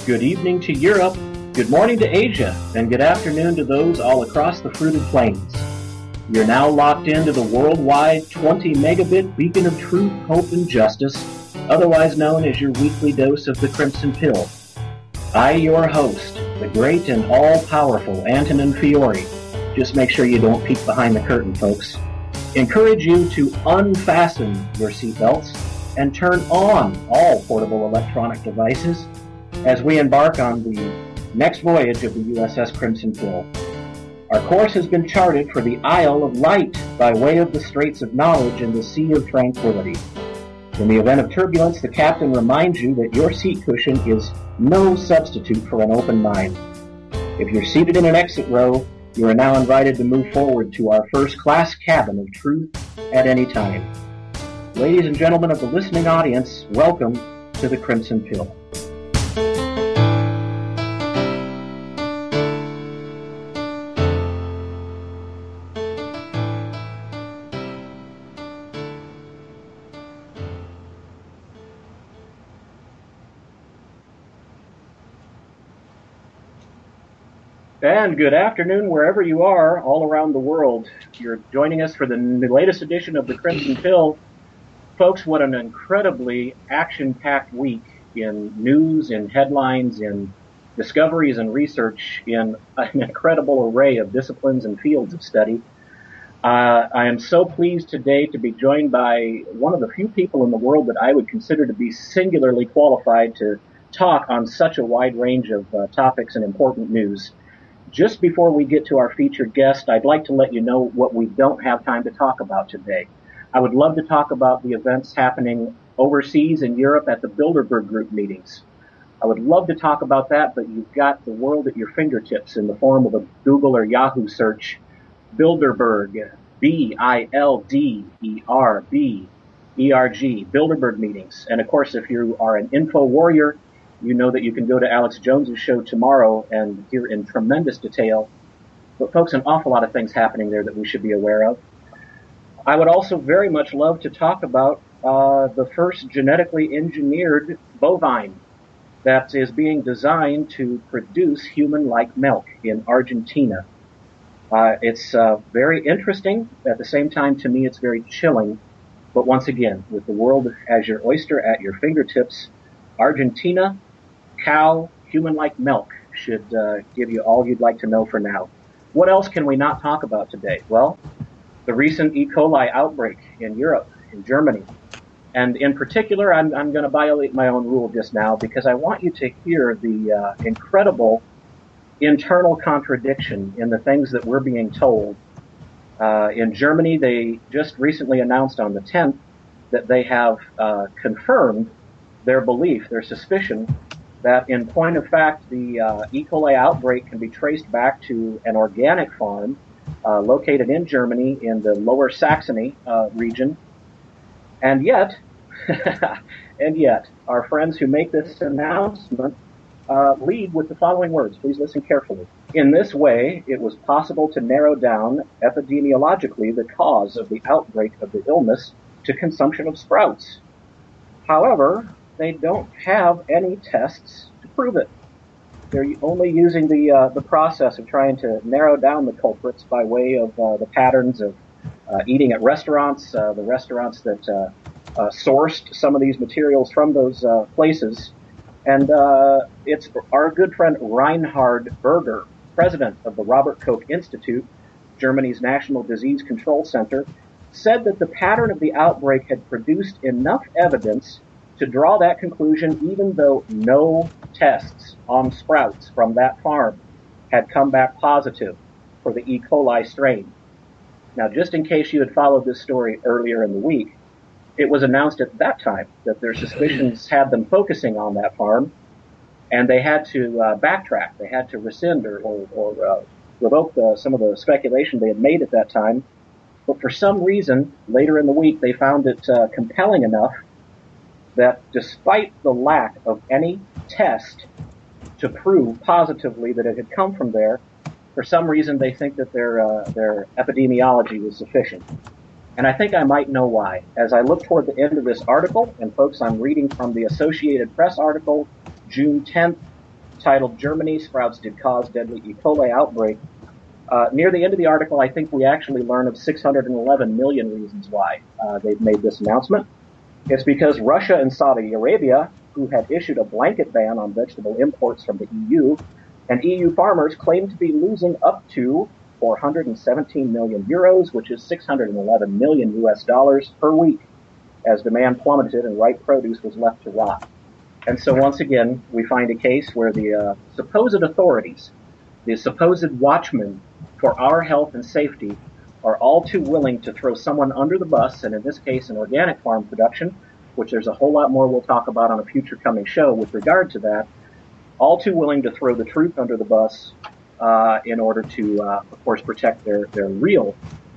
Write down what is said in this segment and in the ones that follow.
Good evening to Europe, good morning to Asia, and good afternoon to those all across the fruited plains. You're now locked into the worldwide 20 megabit beacon of truth, hope, and justice, otherwise known as your weekly dose of the Crimson Pill. I, your host, the great and all-powerful Antonin Fiore, just make sure you don't peek behind the curtain, folks, encourage you to unfasten your seatbelts and turn on all portable electronic devices as we embark on the next voyage of the USS Crimson Pill. Our course has been charted for the Isle of Light by way of the Straits of Knowledge and the Sea of Tranquility. In the event of turbulence, the captain reminds you that your seat cushion is no substitute for an open mind. If you're seated in an exit row, you are now invited to move forward to our first-class cabin of truth at any time. Ladies and gentlemen of the listening audience, welcome to the Crimson Pill. And good afternoon, wherever you are, all around the world. You're joining us for the latest edition of the Crimson Pill. Folks, what an incredibly action-packed week in news, in headlines, in discoveries and research, in an incredible array of disciplines and fields of study. I am so pleased today to be joined by one of the few people in the world that I would consider to be singularly qualified to talk on such a wide range of topics and important news. Just before we get to our featured guest, I'd like to let you know what we don't have time to talk about today. I would love to talk about the events happening overseas in Europe at the Bilderberg Group meetings. I would love to talk about that, but you've got the world at your fingertips in the form of a Google or Yahoo search. Bilderberg, B-I-L-D-E-R-B-E-R-G, Bilderberg meetings. And of course, if you are an info warrior, you know that you can go to Alex Jones's show tomorrow and hear in tremendous detail. But folks, an awful lot of things happening there that we should be aware of. I would also very much love to talk about the first genetically engineered bovine that is being designed to produce human-like milk in Argentina. It's very interesting. At the same time, to me, it's very chilling. But once again, with the world as your oyster at your fingertips, Argentina, cow, human-like milk should give you all you'd like to know for now. What else can we not talk about today? Well, the recent E. coli outbreak in Europe, in Germany. And in particular, I'm going to violate my own rule just now because I want you to hear the incredible internal contradiction in the things that we're being told. In Germany, they just recently announced on the 10th that they have confirmed their belief, their suspicion, that in point of fact, the E. coli outbreak can be traced back to an organic farm located in Germany in the Lower Saxony region. And yet, our friends who make this announcement lead with the following words. Please listen carefully. In this way, it was possible to narrow down epidemiologically the cause of the outbreak of the illness to consumption of sprouts. However, they don't have any tests to prove it. They're only using the process of trying to narrow down the culprits by way of the patterns of eating at restaurants, the restaurants that sourced some of these materials from those places. And it's our good friend Reinhard Berger, president of the Robert Koch Institute, Germany's National Disease Control Center, said that the pattern of the outbreak had produced enough evidence to draw that conclusion even though no tests on sprouts from that farm had come back positive for the E. coli strain. Now, just in case you had followed this story earlier in the week, it was announced at that time that their suspicions had them focusing on that farm, and they had to backtrack. They had to rescind or revoke some of the speculation they had made at that time. But for some reason, later in the week, they found it compelling enough that despite the lack of any test to prove positively that it had come from there, for some reason they think that their epidemiology was sufficient. And I think I might know why. As I look toward the end of this article, and folks, I'm reading from the Associated Press article, June 10th, titled "Germany Sprouts Did Cause Deadly E. coli Outbreak." Near the end of the article, I think we actually learn of 611 million reasons why they've made this announcement. It's because Russia and Saudi Arabia, who had issued a blanket ban on vegetable imports from the EU, and EU farmers claim to be losing up to 417 million euros, which is 611 million US dollars per week, as demand plummeted and ripe produce was left to rot. And so once again, we find a case where the supposed authorities, the supposed watchmen for our health and safety, are all too willing to throw someone under the bus, and in this case, an organic farm production, which there's a whole lot more we'll talk about on a future coming show with regard to that, all too willing to throw the truth under the bus in order to, of course, protect their real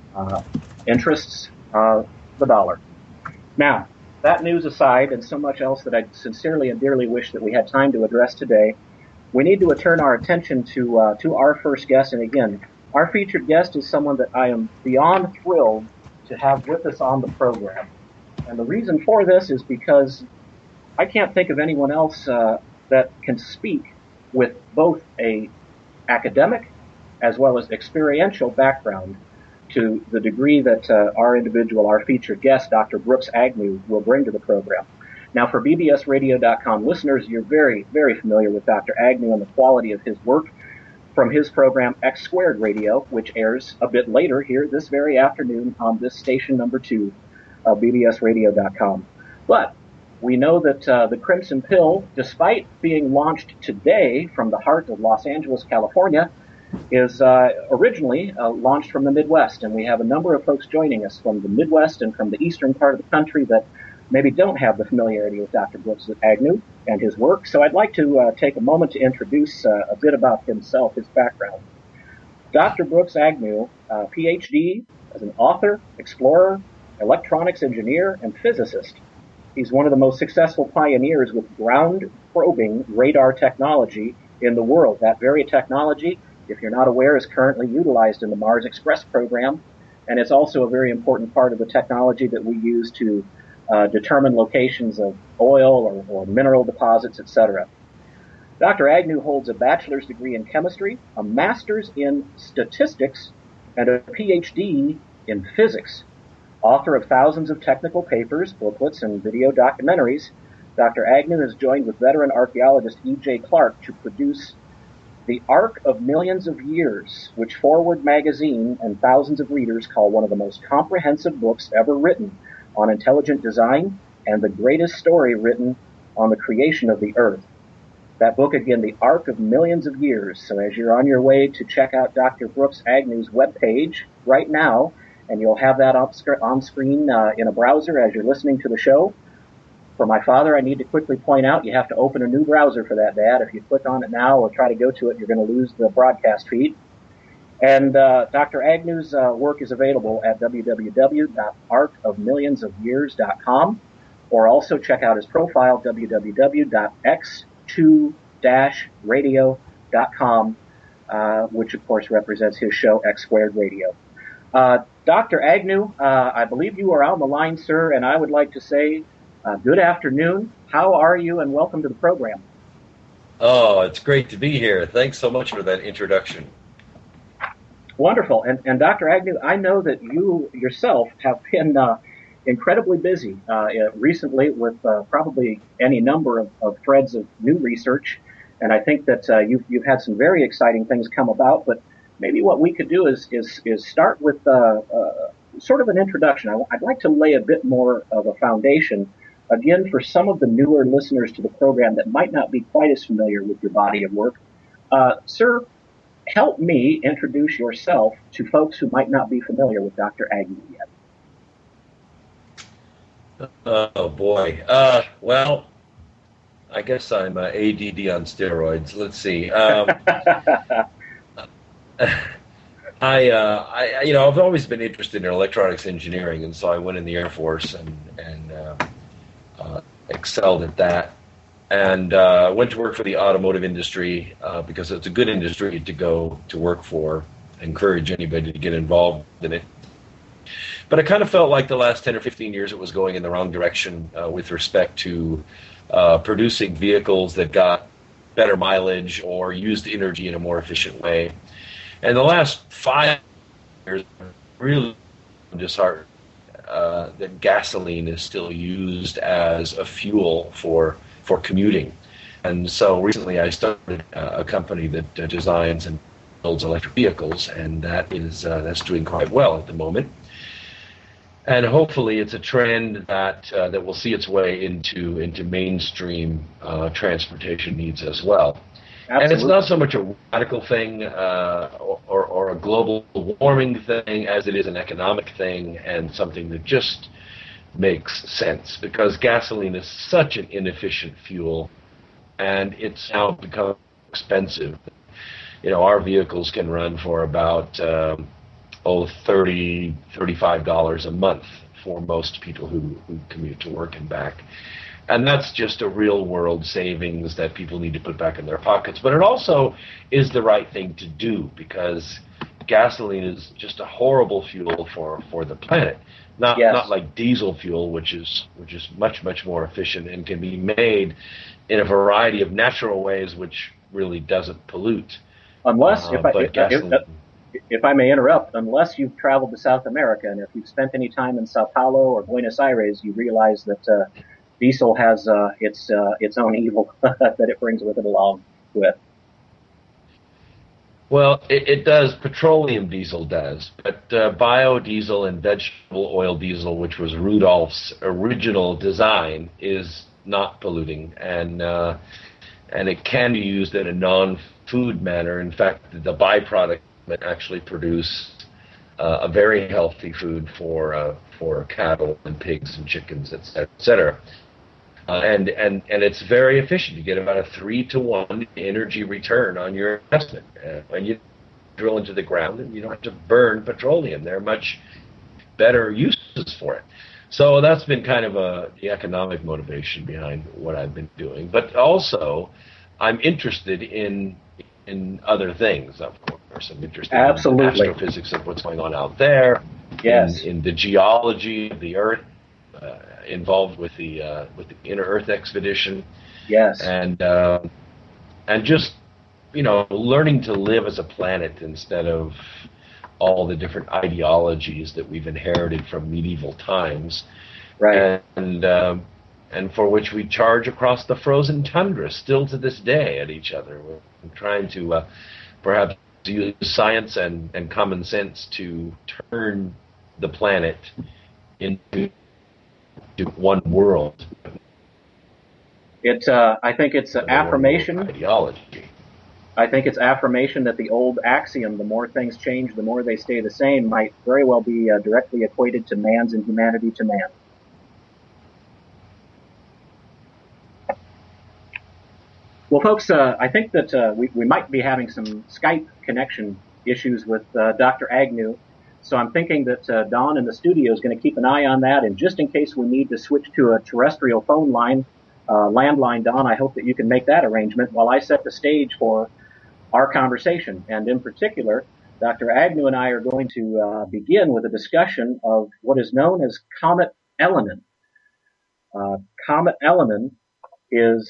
interests, the dollar. Now, that news aside, and so much else that I sincerely and dearly wish that we had time to address today, we need to turn our attention to our first guest. And again, our featured guest is someone that I am beyond thrilled to have with us on the program. And the reason for this is because I can't think of anyone else that can speak with both a academic as well as experiential background to the degree that our featured guest, Dr. Brooks Agnew, will bring to the program. Now, for BBSRadio.com listeners, you're very, very familiar with Dr. Agnew and the quality of his work from his program X Squared Radio, which airs a bit later here this very afternoon on this station number 2 of BBSRadio.com. But we know that the Crimson Pill, despite being launched today from the heart of Los Angeles, California, is originally launched from the Midwest. And we have a number of folks joining us from the Midwest and from the eastern part of the country that maybe don't have the familiarity with Dr. Brooks Agnew and his work. So I'd like to take a moment to introduce a bit about himself, his background. Dr. Brooks Agnew, PhD, as an author, explorer, electronics engineer, and physicist. He's one of the most successful pioneers with ground-probing radar technology in the world. That very technology, if you're not aware, is currently utilized in the Mars Express program, and it's also a very important part of the technology that we use to determine locations of oil or mineral deposits, etc. Dr. Agnew holds a bachelor's degree in chemistry, a master's in statistics, and a PhD in physics. Author of thousands of technical papers, booklets, and video documentaries, Dr. Agnew has joined with veteran archaeologist E.J. Clark to produce The Ark of Millions of Years, which Forward Magazine and thousands of readers call one of the most comprehensive books ever written on intelligent design and the greatest story written on the creation of the Earth. That book, again, The Ark of Millions of Years. So as you're on your way to check out Dr. Brooks Agnew's webpage right now, and you'll have that on screen in a browser as you're listening to the show. For my father, I need to quickly point out you have to open a new browser for that, Dad. If you click on it now or try to go to it, you're going to lose the broadcast feed. And Dr. Agnew's work is available at www.arkofmillionsofyears.com, or also check out his profile, www.x2-radio.com, which, of course, represents his show, X Squared Radio. Dr. Agnew, I believe you are on the line, sir, and I would like to say good afternoon. How are you, and welcome to the program. Oh, it's great to be here. Thanks so much for that introduction. Wonderful. And Dr. Agnew, I know that you yourself have been incredibly busy recently with probably any number of threads of new research, and I think that you've had some very exciting things come about, but maybe what we could do is start with sort of an introduction. I'd like to lay a bit more of a foundation, again, for some of the newer listeners to the program that might not be quite as familiar with your body of work. Sir, help me introduce yourself to folks who might not be familiar with Dr. Agnew yet. Oh, boy. Well, I guess I'm ADD on steroids. Let's see. I've always been interested in electronics engineering, and so I went in the Air Force and excelled at that. And went to work for the automotive industry because it's a good industry to go to work for. I encourage anybody to get involved in it. But I kind of felt like the last 10 or 15 years it was going in the wrong direction with respect to producing vehicles that got better mileage or used energy in a more efficient way. And the last 5 years, really disheartened that gasoline is still used as a fuel for commuting. And so recently I started a company that designs and builds electric vehicles, and that's doing quite well at the moment. And hopefully it's a trend that will see its way into mainstream transportation needs as well. Absolutely. And it's not so much a radical thing or a global warming thing as it is an economic thing and something that just makes sense, because gasoline is such an inefficient fuel and it's now become expensive. Our vehicles can run for about $30, $35 a month for most people who commute to work and back. And that's just a real world savings that people need to put back in their pockets. But it also is the right thing to do, because gasoline is just a horrible fuel for the planet. Not like diesel fuel, which is much, much more efficient and can be made in a variety of natural ways, which really doesn't pollute. Unless, if I may interrupt, unless you've traveled to South America, and if you've spent any time in Sao Paulo or Buenos Aires, you realize that diesel has its own evil that it brings with it along with. Well, it does. Petroleum diesel does, but biodiesel and vegetable oil diesel, which was Rudolph's original design, is not polluting, and it can be used in a non-food manner. In fact, the byproduct actually produce a very healthy food for cattle and pigs and chickens, et cetera. And it's very efficient. You get about a 3-to-1 energy return on your investment when you drill into the ground, and you don't have to burn petroleum. There are much better uses for it. So that's been kind of the economic motivation behind what I've been doing. But also, I'm interested in other things, of course. I'm interested in the astrophysics of what's going on out there, in the geology of the Earth, involved with the Inner Earth expedition, and just learning to live as a planet instead of all the different ideologies that we've inherited from medieval times, right? And for which we charge across the frozen tundra still to this day at each other. We're trying to perhaps use science and common sense to turn the planet into one world. I think it's an affirmation. Ideology. I think it's affirmation that the old axiom, the more things change, the more they stay the same, might very well be directly equated to man's inhumanity to man. Well, folks, I think that we might be having some Skype connection issues with Dr. Agnew. So I'm thinking that Don in the studio is going to keep an eye on that. And just in case we need to switch to a terrestrial phone line, landline, Don, I hope that you can make that arrangement while I set the stage for our conversation. And in particular, Dr. Agnew and I are going to begin with a discussion of what is known as Comet Elenin. Comet Elenin is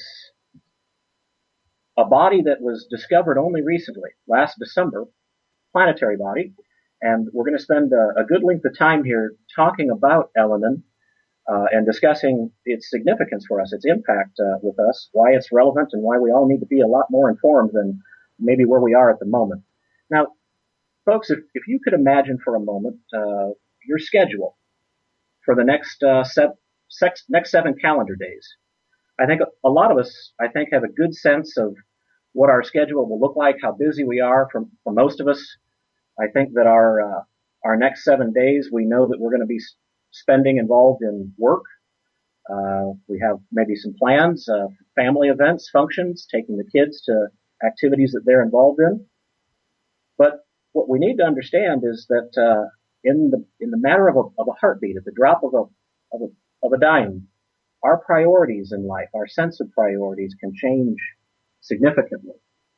a body that was discovered only recently, last December, planetary body. And we're going to spend a good length of time here talking about Elenin and discussing its significance for us, its impact with us, why it's relevant, and why we all need to be a lot more informed than maybe where we are at the moment. Now, folks, if you could imagine for a moment your schedule for the next 7 calendar days. I think a lot of us, have a good sense of what our schedule will look like, how busy we are. For most of us, I think that our next 7 days, we know that we're going to be spending involved in work. We have maybe some plans, family events, functions, taking the kids to activities that they're involved in. But what we need to understand is that in the matter of a heartbeat, at the drop of a dime, our priorities in life, our sense of priorities, can change significantly.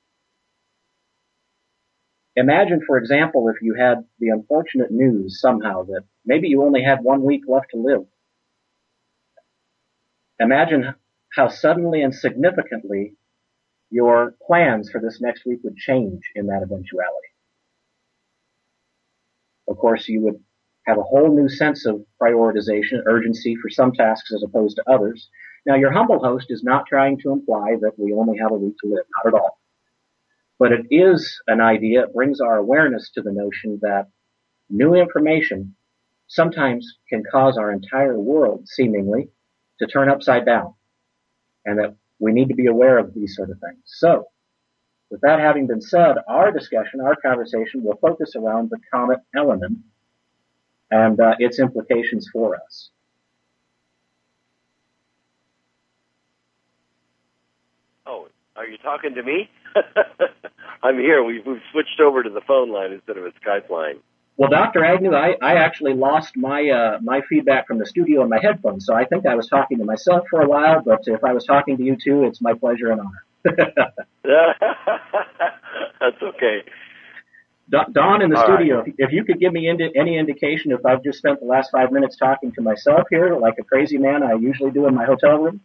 Imagine, for example, if you had the unfortunate news somehow that maybe you only had 1 week left to live. Imagine how suddenly and significantly your plans for this next week would change in that eventuality. Of course, you would have a whole new sense of prioritization, urgency for some tasks as opposed to others. Now, your humble host is not trying to imply that we only have a week to live, not at all. But it is an idea, it brings our awareness to the notion that new information sometimes can cause our entire world, seemingly, to turn upside down, and that we need to be aware of these sort of things. So, with that having been said, our discussion, our conversation will focus around the comet Elenin and its implications for us. Oh, are you talking to me? I'm here. We've switched over to the phone line instead of a Skype line. Well, Dr. Agnew, I actually lost my feedback from the studio on my headphones, so I think I was talking to myself for a while, but if I was talking to you too, it's my pleasure and honor. That's okay. Don in the All studio, right. if you could give me any indication if I've just spent the last 5 minutes talking to myself here, like a crazy man I usually do in my hotel room.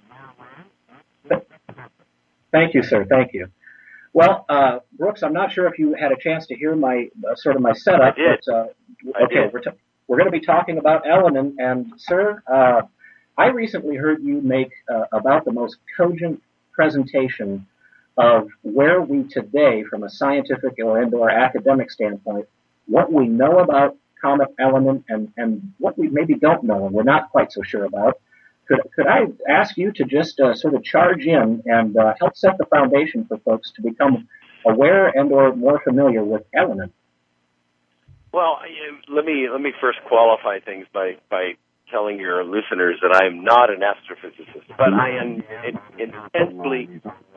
Thank you, sir. Thank you. Well, Brooks, I'm not sure if you had a chance to hear my sort of my setup. I did. But, okay, we're going to be talking about Elenin, and sir, I recently heard you make about the most cogent presentation of where we today, from a scientific or academic standpoint, what we know about Comet Elenin and what we maybe don't know and we're not quite so sure about. Could I ask you to just sort of charge in and help set the foundation for folks to become aware and or more familiar with Elenin? Well, let me first qualify things by telling your listeners that I am not an astrophysicist, but I am intensely.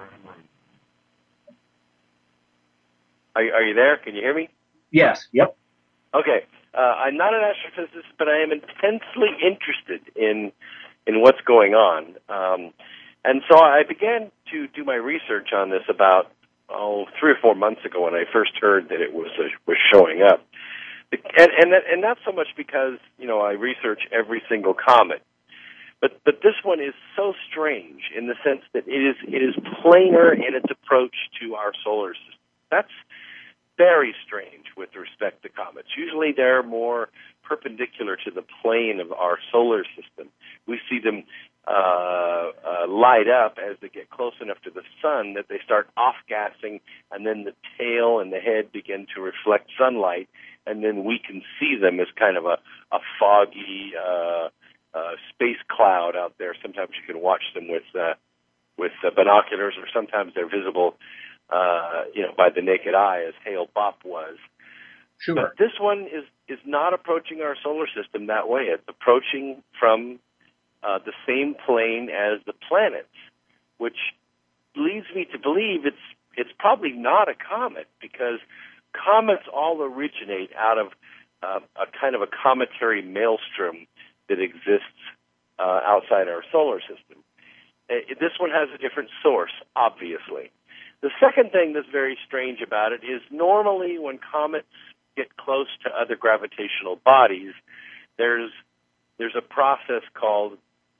Are you there? Can you hear me? Yes. Yep. Okay. I'm not an astrophysicist, but I am intensely interested in what's going on. And so I began to do my research on this about 3 or 4 months ago when I first heard that it was showing up. And not so much because, I research every single comet, but this one is so strange in the sense that it is planar in its approach to our solar system. That's very strange with respect to comets. Usually they're more perpendicular to the plane of our solar system. We see them light up as they get close enough to the sun that they start off-gassing, and then the tail and the head begin to reflect sunlight, and then we can see them as kind of a foggy space cloud out there. Sometimes you can watch them with binoculars, or sometimes they're visible by the naked eye, as Hale-Bopp was. Sure. But this one is not approaching our solar system that way. It's approaching from the same plane as the planets, which leads me to believe it's probably not a comet, because comets all originate out of a kind of a cometary maelstrom that exists outside our solar system. This one has a different source, obviously. The second thing that's very strange about it is normally when comets get close to other gravitational bodies, there's a process called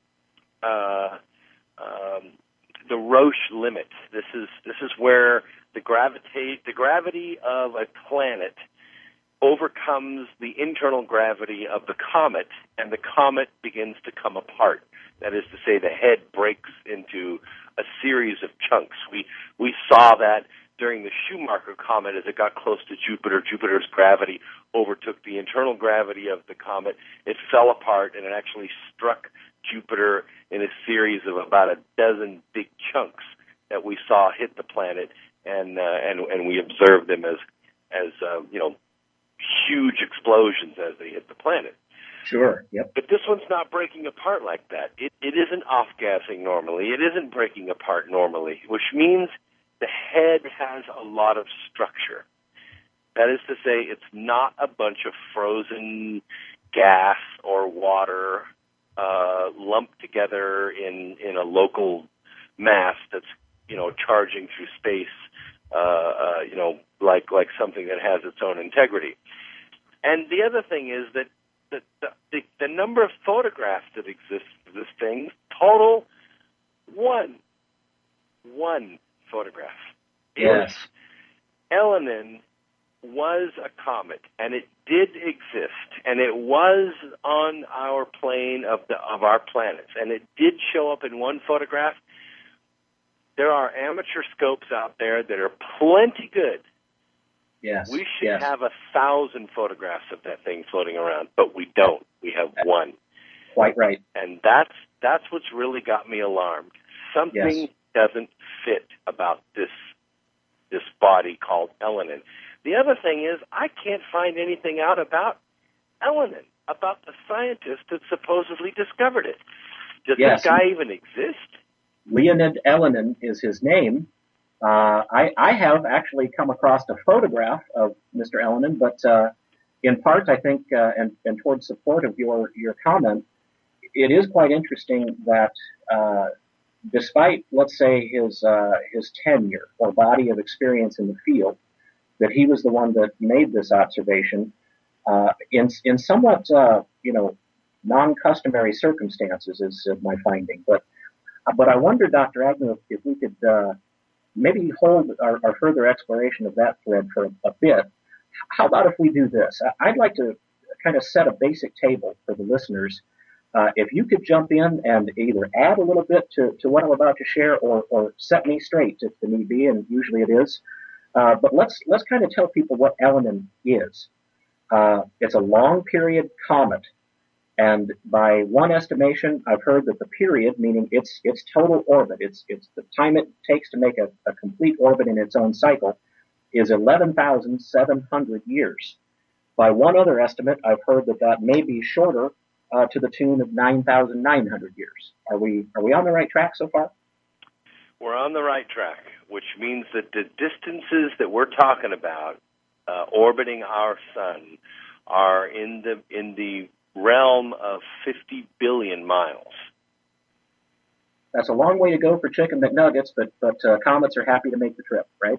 the Roche limit. This is where the gravity of a planet overcomes the internal gravity of the comet, and the comet begins to come apart. That is to say, the head breaks into a series of chunks. We saw that during the Schumacher comet as it got close to Jupiter. Jupiter's gravity overtook the internal gravity of the comet. It fell apart, and it actually struck Jupiter in a series of about a dozen big chunks that we saw hit the planet, and we observed them as huge explosions as they hit the planet. Sure. Yep. But this one's not breaking apart like that. It isn't off-gassing normally. It isn't breaking apart normally, which means the head has a lot of structure. That is to say, it's not a bunch of frozen gas or water lumped together in a local mass that's charging through space, like something that has its own integrity. And the other thing is that the number of photographs that exist of this thing total one photograph. Yes. Elenin was a comet, and it did exist, and it was on our plane of our planets, and it did show up in one photograph. There are amateur scopes out there that are plenty good. Yes. We should have 1,000 photographs of that thing floating around, but we don't. We have one. Quite right. And that's what's really got me alarmed. Something doesn't fit about this body called Elenin. The other thing is, I can't find anything out about Elenin, about the scientist that supposedly discovered it. Does this guy even exist? Leonid Elenin is his name. I have actually come across a photograph of Mr. Elenin, but in part, I think, and towards support of your comment, it is quite interesting that despite, let's say, his tenure or body of experience in the field, that he was the one that made this observation in somewhat non-customary circumstances, is my finding. But I wonder, Dr. Agnew, if we could maybe hold our further exploration of that thread for a bit. How about if we do this? I'd like to kind of set a basic table for the listeners. If you could jump in and either add a little bit to what I'm about to share, or set me straight if the need be, and usually it is. But let's kind of tell people what Elenin is. It's a long period comet, and by one estimation, I've heard that the period, meaning its total orbit, it's the time it takes to make a complete orbit in its own cycle, is 11,700 years. By one other estimate, I've heard that may be shorter, to the tune of 9,900 years. Are we on the right track so far? We're on the right track, which means that the distances that we're talking about orbiting our sun are in the realm of 50 billion miles. That's a long way to go for Chicken McNuggets, but comets are happy to make the trip, right?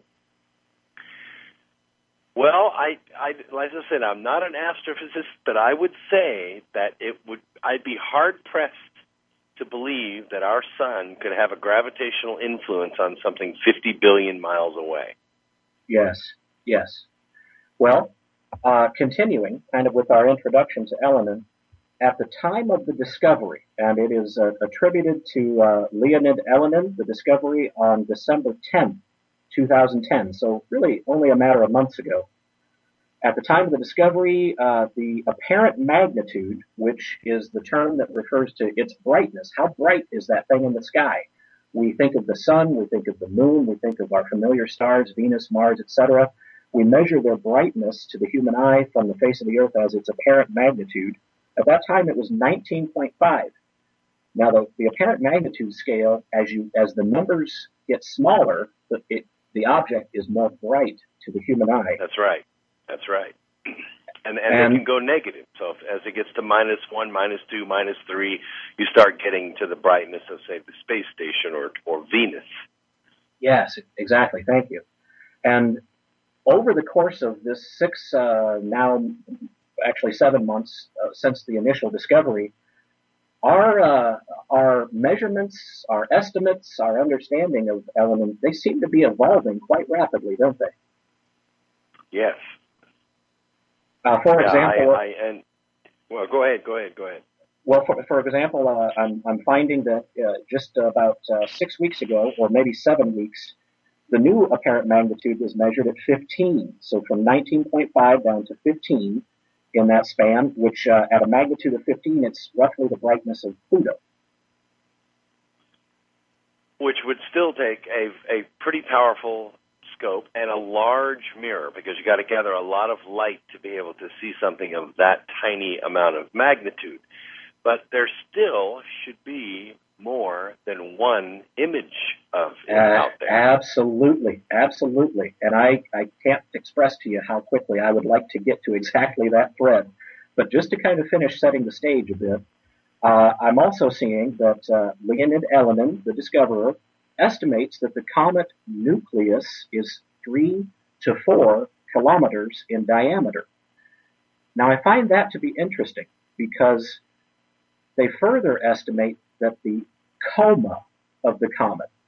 Well, like I said, I'm not an astrophysicist, but I would say that I'd be hard pressed to believe that our sun could have a gravitational influence on something 50 billion miles away. Yes. Well, continuing kind of with our introduction to Elenin, at the time of the discovery, and it is attributed to Leonid Elenin, the discovery on December 10th, 2010, so really only a matter of months ago. At the time of the discovery, the apparent magnitude, which is the term that refers to its brightness, how bright is that thing in the sky? We think of the sun, we think of the moon, we think of our familiar stars, Venus, Mars, etc. We measure their brightness to the human eye from the face of the earth as its apparent magnitude. At that time, it was 19.5. Now, the apparent magnitude scale, as the numbers get smaller, the object is more bright to the human eye. That's right. And it can go negative. So as it gets to -1, -2, -3, you start getting to the brightness of, say, the space station or Venus. Yes, exactly. Thank you. And over the course of this now actually 7 months since the initial discovery, our measurements, our estimates, our understanding of Elenin, they seem to be evolving quite rapidly, don't they? Yes. For example, well, go ahead. Well, for example, I'm finding that just about 6 weeks ago, or maybe 7 weeks, the new apparent magnitude was measured at 15. So from 19.5 down to 15 in that span, which at a magnitude of 15, it's roughly the brightness of Pluto. Which would still take a pretty powerful scope and a large mirror, because you got to gather a lot of light to be able to see something of that tiny amount of magnitude. But there still should be more than one image of it out there. Absolutely. And I can't express to you how quickly I would like to get to exactly that thread. But just to kind of finish setting the stage a bit, I'm also seeing that Leonid Elenin, the discoverer, estimates that the comet nucleus is 3 to 4 kilometers in diameter. Now, I find that to be interesting because they further estimate that the coma of the comet,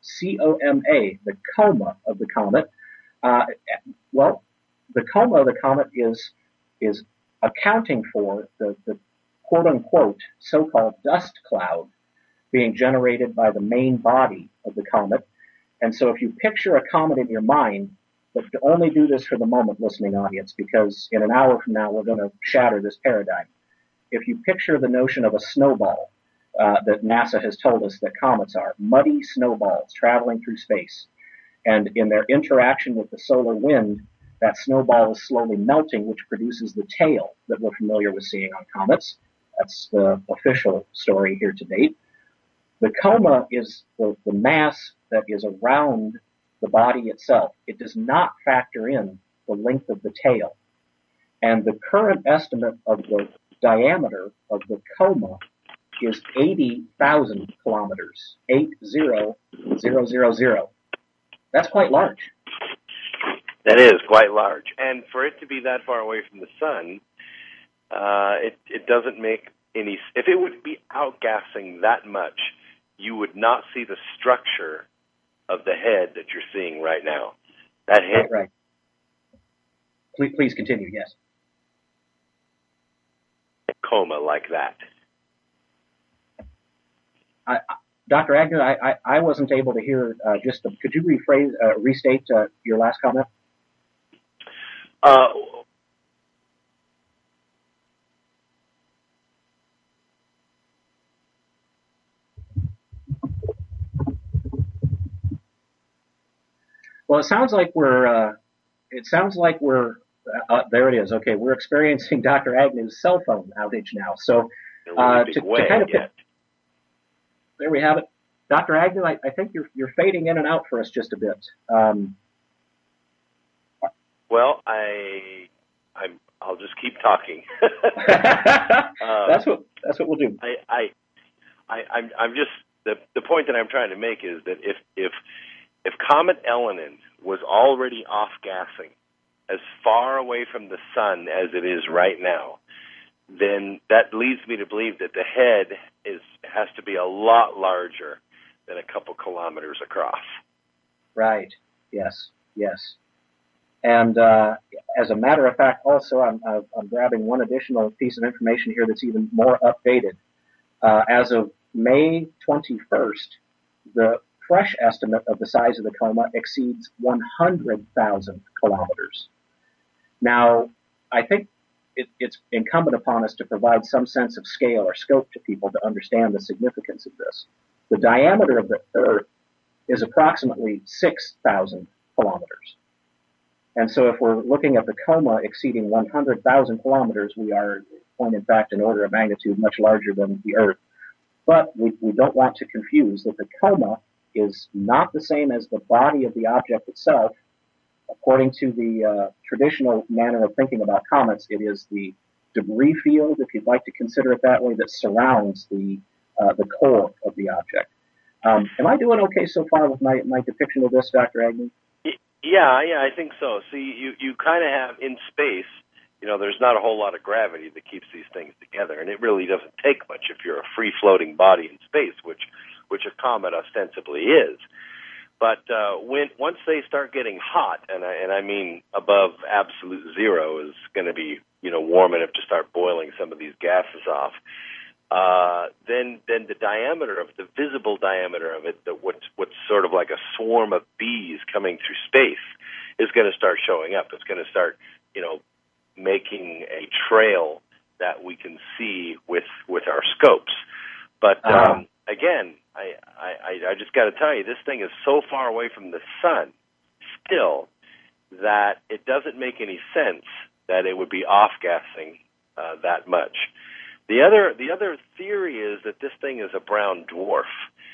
COMA, the coma of the comet. Uh, well, the coma of the comet is accounting for the quote unquote so-called dust cloud being generated by the main body of the comet. And so if you picture a comet in your mind, but only do this for the moment, listening audience, because in an hour from now we're going to shatter this paradigm. If you picture the notion of a snowball that NASA has told us that comets are, muddy snowballs traveling through space, and in their interaction with the solar wind, that snowball is slowly melting, which produces the tail that we're familiar with seeing on comets. That's the official story here to date. The coma is the mass that is around the body itself. It does not factor in the length of the tail. And the current estimate of the diameter of the coma is 80,000 kilometers, 80,000. That's quite large. That is quite large. And for it to be that far away from the sun, it doesn't make any... If it would be outgassing that much, you would not see the structure of the head that you're seeing right now. That head... Right. Please continue, yes. Coma like that. Dr. Agnew, I wasn't able to hear could you restate your last comment? Well, it sounds like we're there it is. Okay, we're experiencing Dr. Agnew's cell phone outage now. So to kind of there we have it. Dr. Agnew, I think you're fading in and out for us just a bit. Well, I'll just keep talking. That's what we'll do. I'm just the point that I'm trying to make is that if Comet Elenin was already off gassing as far away from the sun as it is right now, then that leads me to believe that the head has to be a lot larger than a couple kilometers across. Right. Yes. And as a matter of fact, also, I'm grabbing one additional piece of information here that's even more updated. As of May 21st, the fresh estimate of the size of the coma exceeds 100,000 kilometers. Now, I think it's incumbent upon us to provide some sense of scale or scope to people to understand the significance of this. The diameter of the Earth is approximately 6,000 kilometers. And so if we're looking at the coma exceeding 100,000 kilometers, we are, in fact, an order of magnitude much larger than the Earth. But we don't want to confuse that the coma is not the same as the body of the object itself. According to the traditional manner of thinking about comets, it is the debris field, if you'd like to consider it that way, that surrounds the core of the object. Am I doing okay so far with my depiction of this, Dr. Agnew? Yeah, I think so. See, you kind of have in space, there's not a whole lot of gravity that keeps these things together, and it really doesn't take much if you're a free-floating body in space, which a comet ostensibly is. But once they start getting hot, and I mean above absolute zero is going to be warm enough to start boiling some of these gases off, then the diameter of the visible diameter of it, what's sort of like a swarm of bees coming through space, is going to start showing up. It's going to start making a trail that we can see with our scopes. But again, I just got to tell you, this thing is so far away from the sun still that it doesn't make any sense that it would be off-gassing that much. The other theory is that this thing is a brown dwarf.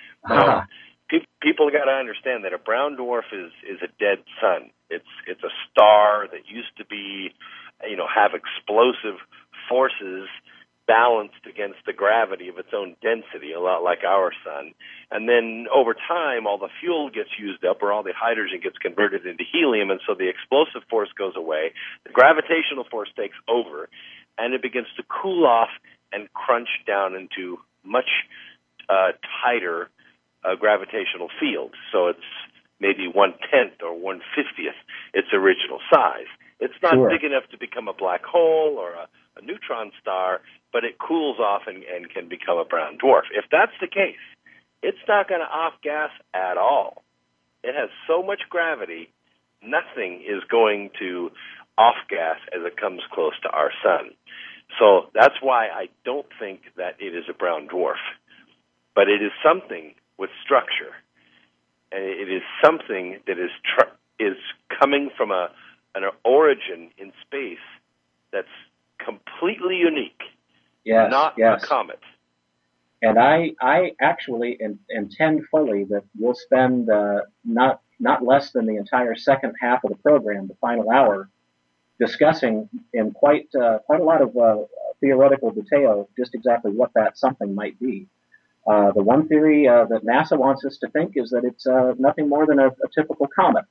People got to understand that a brown dwarf is a dead sun. It's a star that used to be, have explosive forces balanced against the gravity of its own density, a lot like our sun. And then over time, all the fuel gets used up, or all the hydrogen gets converted into helium, and so the explosive force goes away. The gravitational force takes over, and it begins to cool off and crunch down into much tighter gravitational field. So it's maybe 1/10 or 1/50th its original size. It's not Sure. big enough to become a black hole or a neutron star, but it cools off and can become a brown dwarf. If that's the case, it's not going to off-gas at all. It has so much gravity, nothing is going to off-gas as it comes close to our sun. So that's why I don't think that it is a brown dwarf. But it is something with structure. And it is something that is coming from an origin in space that's completely unique, not a comet. And I actually intend fully that we'll spend not less than the entire second half of the program, the final hour, discussing in quite a lot of theoretical detail just exactly what that something might be. The one theory that NASA wants us to think is that it's nothing more than a typical comet.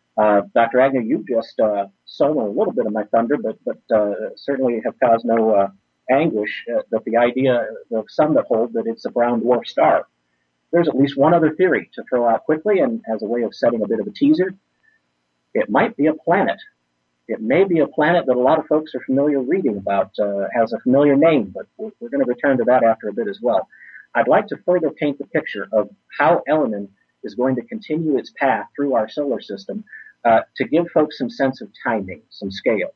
Dr. Agnew, you just sown a little bit of my thunder, but certainly have caused no anguish that the idea of some that hold that it's a brown dwarf star. There's at least one other theory to throw out quickly, and as a way of setting a bit of a teaser, it might be a planet. It may be a planet that a lot of folks are familiar reading about, has a familiar name, but we're going to return to that after a bit as well. I'd like to further paint the picture of how Elenin is going to continue its path through our solar system to give folks some sense of timing, some scale.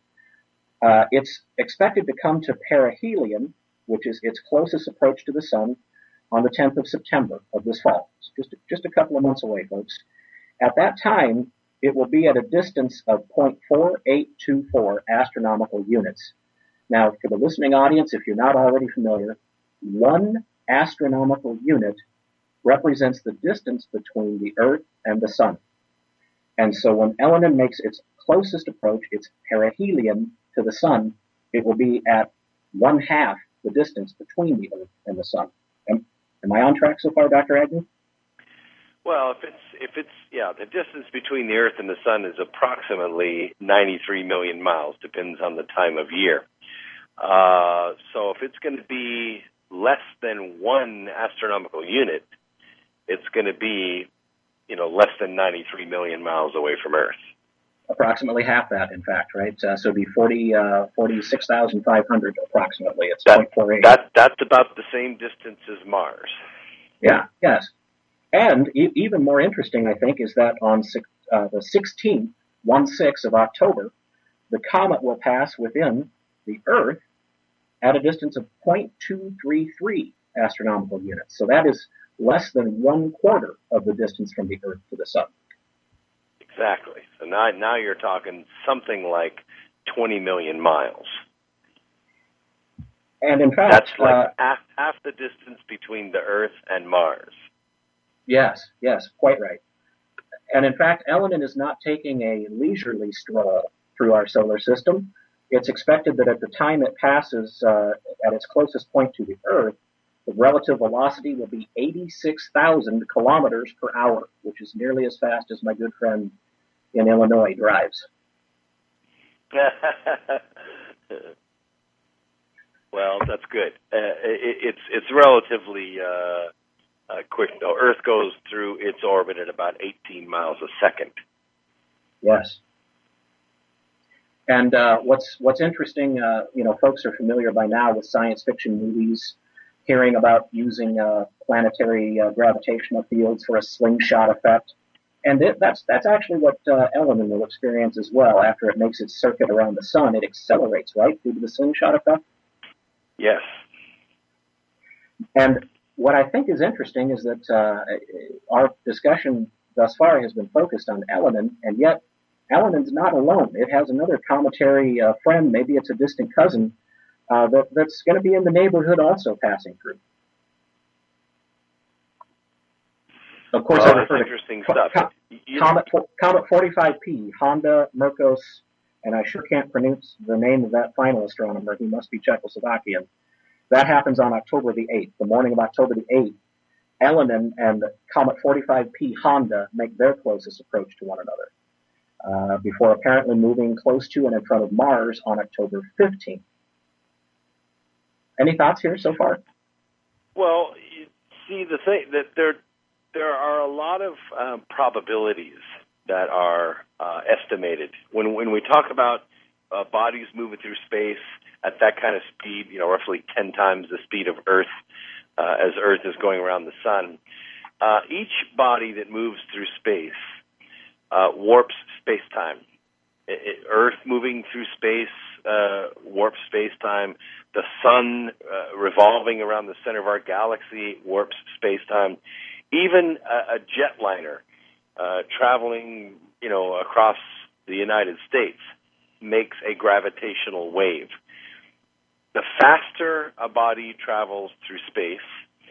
It's expected to come to perihelion, which is its closest approach to the sun, on the 10th of September of this fall. It's just a couple of months away, folks. At that time, it will be at a distance of 0.4824 astronomical units. Now, for the listening audience, if you're not already familiar, 1 astronomical unit represents the distance between the Earth and the Sun. And so when Elenin makes its closest approach, its perihelion to the Sun, it will be at 1/2 the distance between the Earth and the Sun. Am I on track so far, Dr. Agnew? Well, the distance between the Earth and the Sun is approximately 93 million miles, depends on the time of year. So if it's going to be less than 1 astronomical unit, it's going to be, less than 93 million miles away from Earth. Approximately half that, in fact, right? So it'd be 46,500 approximately. It's 0.48. That's about the same distance as Mars. Yeah, yes. And even more interesting, I think, is that on the 16th, 1/6 of October, the comet will pass within the Earth at a distance of 0.233 astronomical units. So that is less than 1/4 of the distance from the Earth to the Sun. Exactly. So now you're talking something like 20 million miles. And in fact, that's like half the distance between the Earth and Mars. Yes, quite right. And in fact, Elenin is not taking a leisurely stroll through our solar system. It's expected that at the time it passes at its closest point to the Earth, the relative velocity will be 86,000 kilometers per hour, which is nearly as fast as my good friend in Illinois drives. Well, that's good. It's relatively quick, though. Earth goes through its orbit at about 18 miles a second. Yes. And what's interesting, folks are familiar by now with science fiction movies, hearing about using planetary gravitational fields for a slingshot effect. And that's actually what Elenin will experience as well. After it makes its circuit around the sun, it accelerates, right, due to the slingshot effect? Yes. And what I think is interesting is that our discussion thus far has been focused on Elenin, and yet Elenin's not alone. It has another cometary friend, maybe it's a distant cousin, that's going to be in the neighborhood also passing through. Of course, I refer interesting stuff. Comet 45P, Honda Merkos, and I sure can't pronounce the name of that final astronomer. He must be Czechoslovakian. That happens on October the 8th. The morning of October the 8th, Elenin and Comet 45P Honda make their closest approach to one another, before apparently moving close to and in front of Mars on October 15th. Any thoughts here so far? Well, you see, the thing that there are a lot of probabilities that are estimated. When we talk about bodies moving through space at that kind of speed, roughly 10 times the speed of Earth, as Earth is going around the sun, each body that moves through space warps space-time. Earth moving through space warps space-time. The sun revolving around the center of our galaxy warps space-time. Even a jetliner traveling, across the United States makes a gravitational wave. The faster a body travels through space,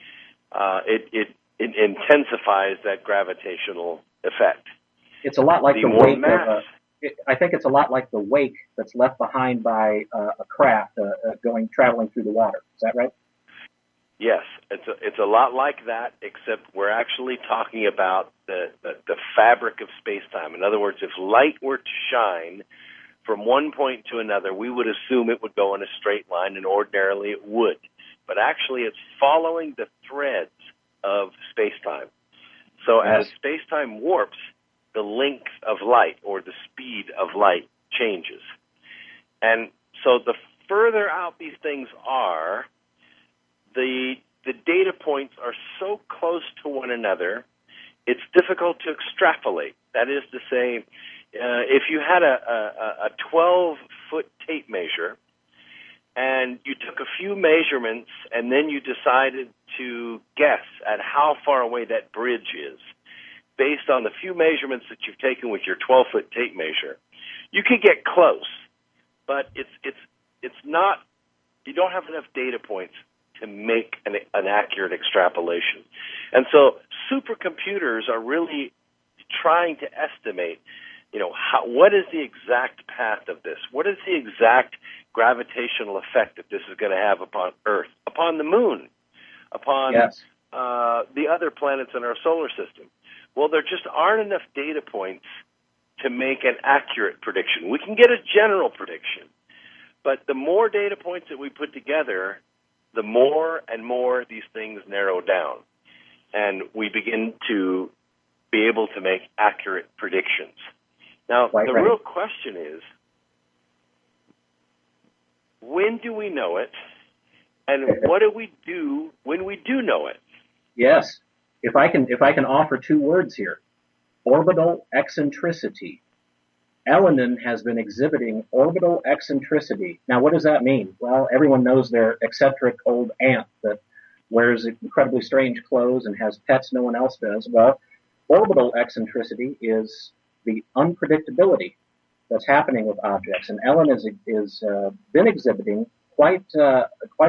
it intensifies that gravitational effect. It's a lot like the wake of I think it's a lot like the wake that's left behind by a craft traveling through the water. Is that right? Yes, it's a lot like that, except we're actually talking about the fabric of space-time. In other words, if light were to shine from one point to another, we would assume it would go in a straight line, and ordinarily it would. But actually, it's following the threads of space-time. So as space-time warps, the length of light or the speed of light changes. And so the further out these things are, the data points are so close to one another, it's difficult to extrapolate. That is to say, if you had a 12-foot tape measure and you took a few measurements and then you decided to guess at how far away that bridge is based on the few measurements that you've taken with your 12-foot tape measure, you could get close, but it's not. You don't have enough data points to make an accurate extrapolation. And so supercomputers are really trying to estimate, what is the exact path of this? What is the exact gravitational effect that this is going to have upon Earth, upon the moon, upon the other planets in our solar system? Well, there just aren't enough data points to make an accurate prediction. We can get a general prediction, but the more data points that we put together, the more and more these things narrow down, and we begin to be able to make accurate predictions. Now, the real question is, when do we know it, and what do we do when we do know it? Yes. If I can offer two words here, orbital eccentricity. Elenin has been exhibiting orbital eccentricity. Now, what does that mean? Well, everyone knows their eccentric old aunt that wears incredibly strange clothes and has pets no one else does. Well, orbital eccentricity is the unpredictability that's happening with objects, and Ellen is been exhibiting quite a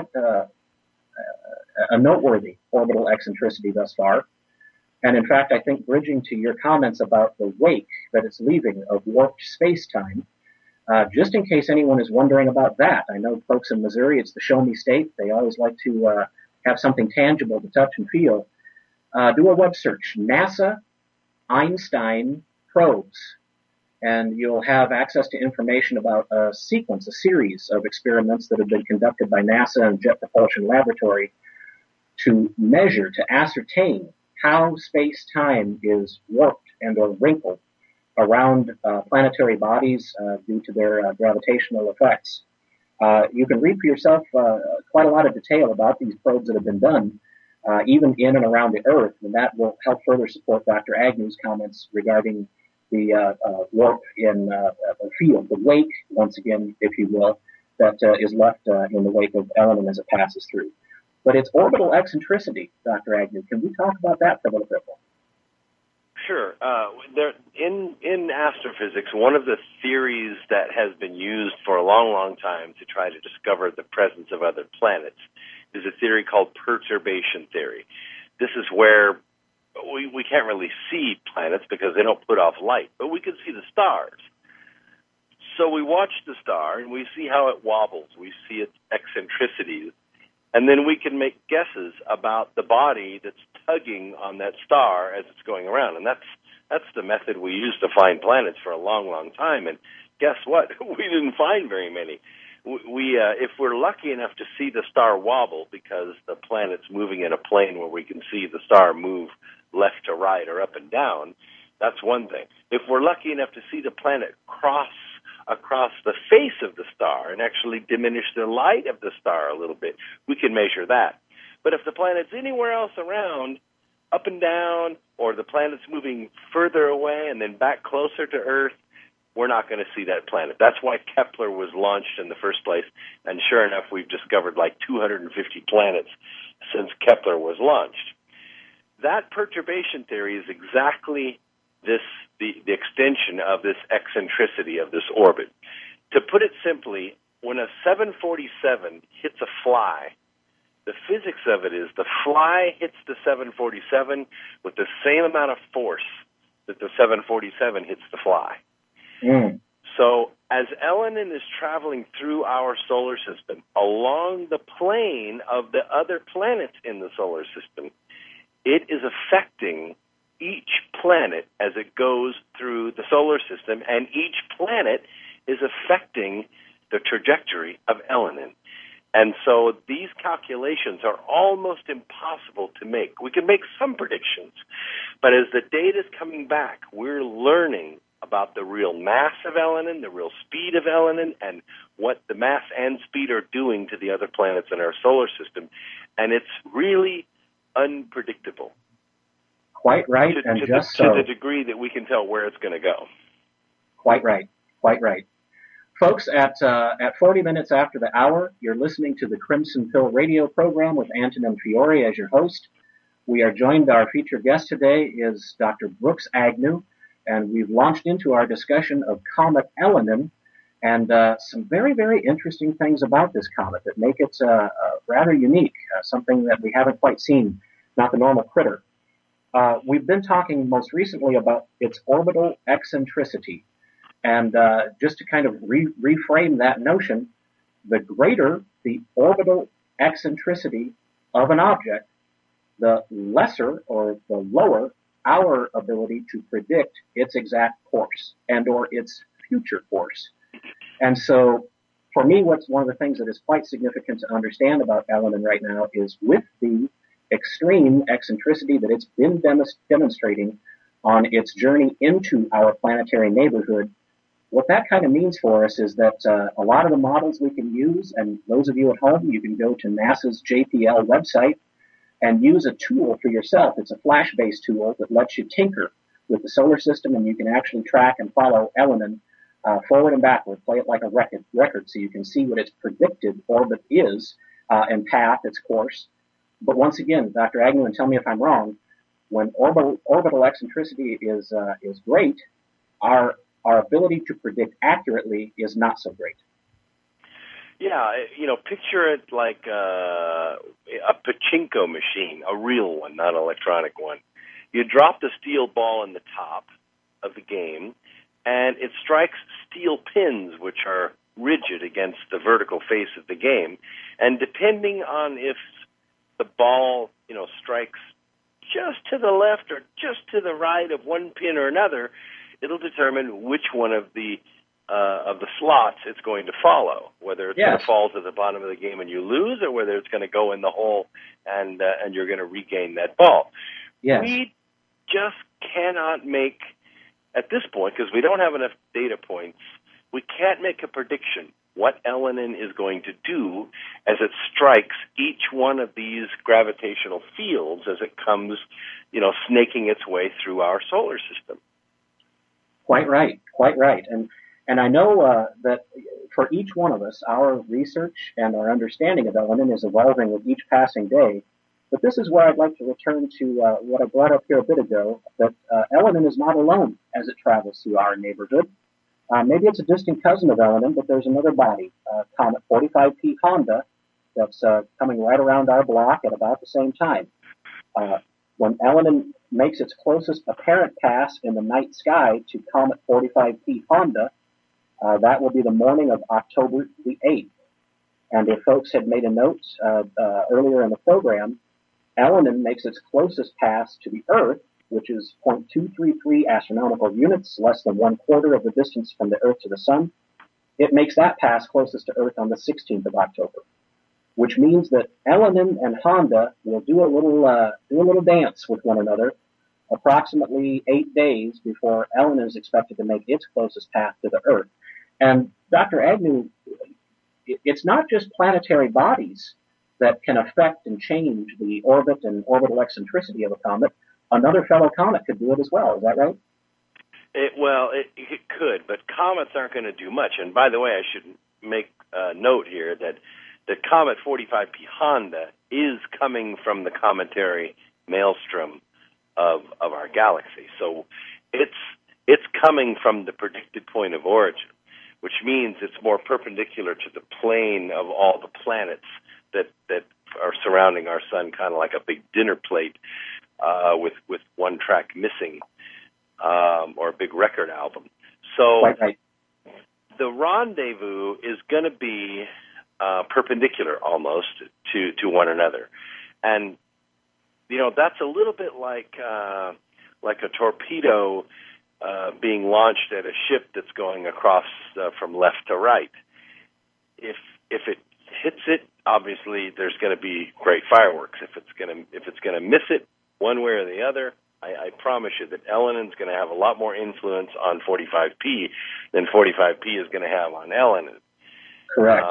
noteworthy orbital eccentricity thus far. And in fact, I think bridging to your comments about the wake that it's leaving of warped space-time, just in case anyone is wondering about that, I know folks in Missouri, it's the show me state. They always like to have something tangible to touch and feel. Do a web search, NASA Einstein probes, and you'll have access to information about a series of experiments that have been conducted by NASA and Jet Propulsion Laboratory to measure, to ascertain how space-time is warped and or wrinkled around planetary bodies due to their gravitational effects. You can read for yourself quite a lot of detail about these probes that have been done, even in and around the Earth, and that will help further support Dr. Agnew's comments regarding the warp in the field, the wake, once again, if you will, that is left in the wake of Elenin as it passes through. But it's orbital eccentricity, Dr. Agnew. Can we talk about that for a little bit more? Sure. In astrophysics, one of the theories that has been used for a long, long time to try to discover the presence of other planets is a theory called perturbation theory. This is where we can't really see planets because they don't put off light, but we can see the stars. So we watch the star and we see how it wobbles. We see its eccentricities. And then we can make guesses about the body that's tugging on that star as it's going around. And that's the method we used to find planets for a long, long time. And guess what? We didn't find very many. If we're lucky enough to see the star wobble because the planet's moving in a plane where we can see the star move left to right or up and down, that's one thing. If we're lucky enough to see the planet cross across the face of the star and actually diminish the light of the star a little bit, we can measure that. But if the planet's anywhere else around, up and down, or the planet's moving further away and then back closer to Earth, we're not going to see that planet. That's why Kepler was launched in the first place. And sure enough, we've discovered like 250 planets since Kepler was launched. That perturbation theory is exactly this, the extension of this eccentricity of this orbit. To put it simply, when a 747 hits a fly, the physics of it is the fly hits the 747 with the same amount of force that the 747 hits the fly. So as Elenin is traveling through our solar system along the plane of the other planets in the solar system, it is affecting each planet as it goes through the solar system, and each planet is affecting the trajectory of Elenin. And so these calculations are almost impossible to make. We can make some predictions, but as the data is coming back, we're learning about the real mass of Elenin, the real speed of Elenin, and what the mass and speed are doing to the other planets in our solar system. And it's really unpredictable. Quite right, and just so. To the degree that we can tell where it's going to go. Quite right, quite right. Folks, at 40 minutes after the hour, you're listening to the Crimson Pill radio program with Antonin Fiore as your host. We are joined, our featured guest today is Dr. Brooks Agnew, and we've launched into our discussion of Comet Elenin and some very, very interesting things about this comet that make it rather unique, something that we haven't quite seen, not the normal critter. We've been talking most recently about its orbital eccentricity. And just to kind of reframe that notion, the greater the orbital eccentricity of an object, the lesser or the lower our ability to predict its exact course and or its future course. And so for me, what's one of the things that is quite significant to understand about Elenin right now is with the extreme eccentricity that it's been demonstrating on its journey into our planetary neighborhood, what that kind of means for us is that a lot of the models we can use, and those of you at home, you can go to NASA's JPL website and use a tool for yourself. It's a flash-based tool that lets you tinker with the solar system, and you can actually track and follow Elenin forward and backward, play it like a record so you can see what its predicted orbit is and path, its course. But once again, Dr. Agnew, and tell me if I'm wrong, when orbital eccentricity is great, our ability to predict accurately is not so great. Yeah, picture it like a pachinko machine, a real one, not an electronic one. You drop the steel ball in the top of the game, and it strikes steel pins, which are rigid against the vertical face of the game. And depending on if the ball, strikes just to the left or just to the right of one pin or another, it'll determine which one of the slots it's going to follow, whether it's going to fall to the bottom of the game and you lose, or whether it's going to go in the hole and you're going to regain that ball. Yes. We just cannot make, at this point, because we don't have enough data points, we can't make a prediction what Elenin is going to do as it strikes each one of these gravitational fields as it comes, snaking its way through our solar system. Quite right, quite right. And I know that for each one of us, our research and our understanding of Elenin is evolving with each passing day. But this is where I'd like to return to what I brought up here a bit ago, that Elenin is not alone as it travels through our neighborhood. Maybe it's a distant cousin of Elenin, but there's another body, Comet 45P Honda, that's coming right around our block at about the same time. When Elenin makes its closest apparent pass in the night sky to Comet 45P Honda, that will be the morning of October the 8th. And if folks had made a note earlier in the program, Elenin makes its closest pass to the Earth, which is 0.233 astronomical units, less than 1/4 of the distance from the Earth to the Sun. It makes that pass closest to Earth on the 16th of October, which means that Elenin and Honda will do a little dance with one another approximately 8 days before Ellen is expected to make its closest path to the Earth. And Dr. Agnew, it's not just planetary bodies that can affect and change the orbit and orbital eccentricity of a comet. Another fellow comet could do it as well. Is that right? It could, but comets aren't going to do much. And by the way, I should make a note here that the Comet 45P Honda is coming from the cometary maelstrom of our galaxy. So it's coming from the predicted point of origin, which means it's more perpendicular to the plane of all the planets that are surrounding our sun, kind of like a big dinner plate with one track missing, or a big record album. So right. The rendezvous is going to be perpendicular almost to one another, and that's a little bit like a torpedo being launched at a ship that's going across from left to right. If it hits it, obviously there's going to be great fireworks. If it's going to miss it one way or the other, I promise you that Ellen is going to have a lot more influence on 45P than 45P is going to have on Ellen. Correct.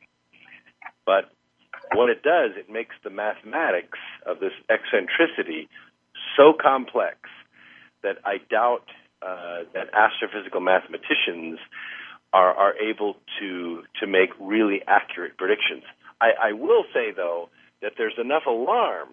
But what it does, it makes the mathematics of this eccentricity so complex that I doubt that astrophysical mathematicians are able to make really accurate predictions. I will say, though, that there's enough alarm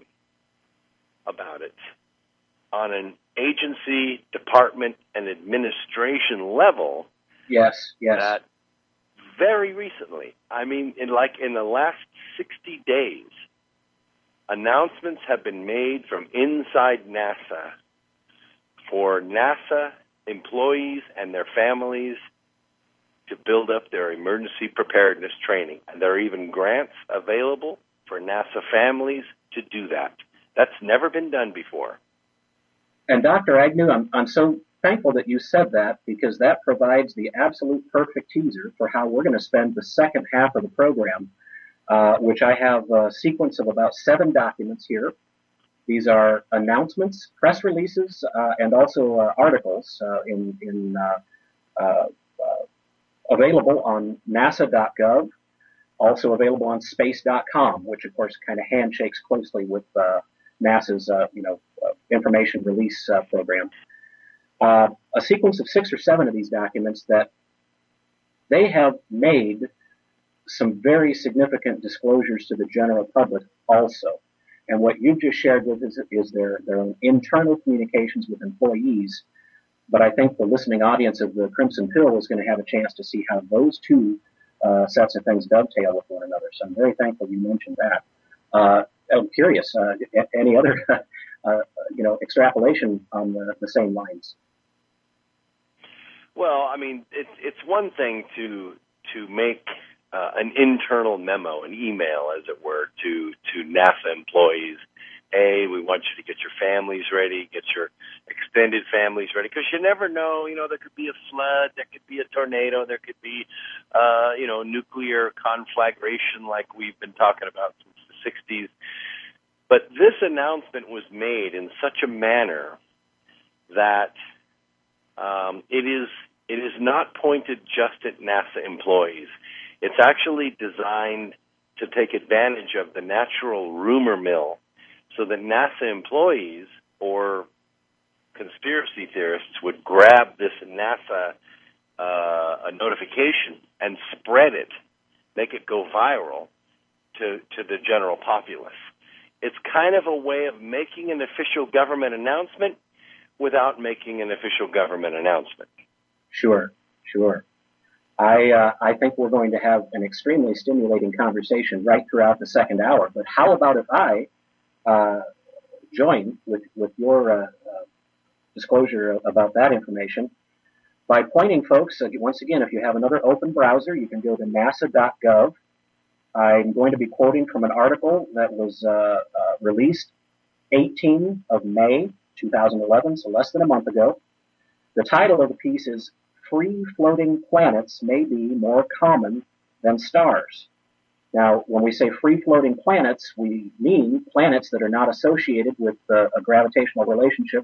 about it on an agency, department, and administration level. Yes. That very recently, I mean, in the last 60 days, announcements have been made from inside NASA for NASA employees and their families to build up their emergency preparedness training. And there are even grants available for NASA families to do that. That's never been done before. And Dr. Agnew, I'm so thankful that you said that, because that provides the absolute perfect teaser for how we're going to spend the second half of the program, which I have a sequence of about 7 documents here. These are announcements, press releases, and also articles available on nasa.gov, also available on space.com, which of course kind of handshakes closely with NASA's information release program. A sequence of 6 or 7 of these documents that they have made some very significant disclosures to the general public also. And what you've just shared with us is their own internal communications with employees. But I think the listening audience of the Crimson Pill is going to have a chance to see how those two sets of things dovetail with one another. So I'm very thankful you mentioned that. I'm curious, any other extrapolation on the same lines? Well, I mean, it's one thing to make an internal memo, an email, as it were, to NASA employees. Hey, we want you to get your families ready, get your extended families ready, because you never know. There could be a flood, there could be a tornado, there could be, nuclear conflagration like we've been talking about since the 60s. But this announcement was made in such a manner that it is not pointed just at NASA employees. It's actually designed to take advantage of the natural rumor mill, so that NASA employees or conspiracy theorists would grab this NASA a notification and spread it, make it go viral to the general populace. It's kind of a way of making an official government announcement without making an official government announcement. Sure. I think we're going to have an extremely stimulating conversation right throughout the second hour. But how about if I join with your disclosure about that information by pointing folks, once again, if you have another open browser, you can go to nasa.gov. I'm going to be quoting from an article that was released 18 of May 2011, so less than a month ago. The title of the piece is "Free-Floating Planets May Be More Common Than Stars." Now, when we say free-floating planets, we mean planets that are not associated with a gravitational relationship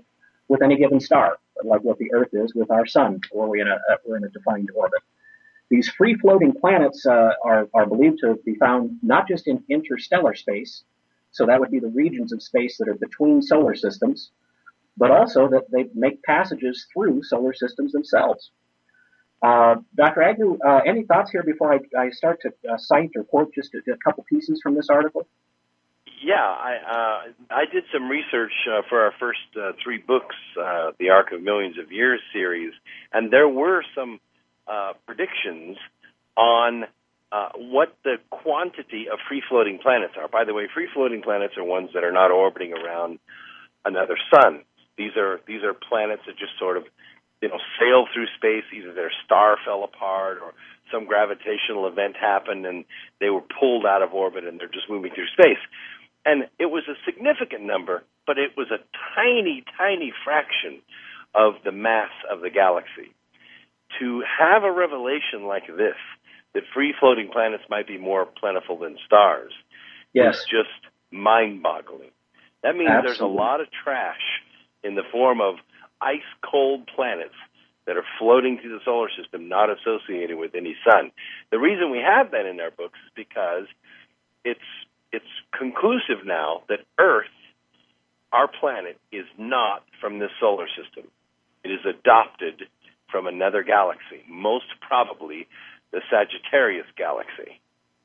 with any given star, like what the Earth is with our sun, or we're in a defined orbit. These free-floating planets are believed to be found not just in interstellar space, so that would be the regions of space that are between solar systems, but also that they make passages through solar systems themselves. Dr. Agnew, any thoughts here before I start to cite or quote just a couple pieces from this article? Yeah, I did some research for our first three books, the Arc of Millions of Years series, and there were some predictions on what the quantity of free-floating planets are. By the way, free-floating planets are ones that are not orbiting around another sun. These are planets that just sort of, sail through space. Either their star fell apart or some gravitational event happened and they were pulled out of orbit and they're just moving through space. And it was a significant number, but it was a tiny, tiny fraction of the mass of the galaxy. To have a revelation like this, that free-floating planets might be more plentiful than stars, yes, is just mind-boggling. That means Absolutely. There's a lot of trash in the form of ice-cold planets that are floating through the solar system, not associated with any sun. The reason we have that in our books is because it's conclusive now that Earth, our planet, is not from this solar system. It is adopted from another galaxy, most probably the Sagittarius galaxy.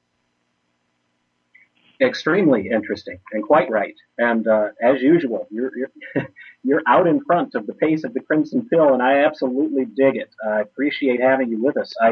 Extremely interesting and quite right. And as usual, you're out in front of the pace of the Crimson Pill, and I absolutely dig it. I appreciate having you with us.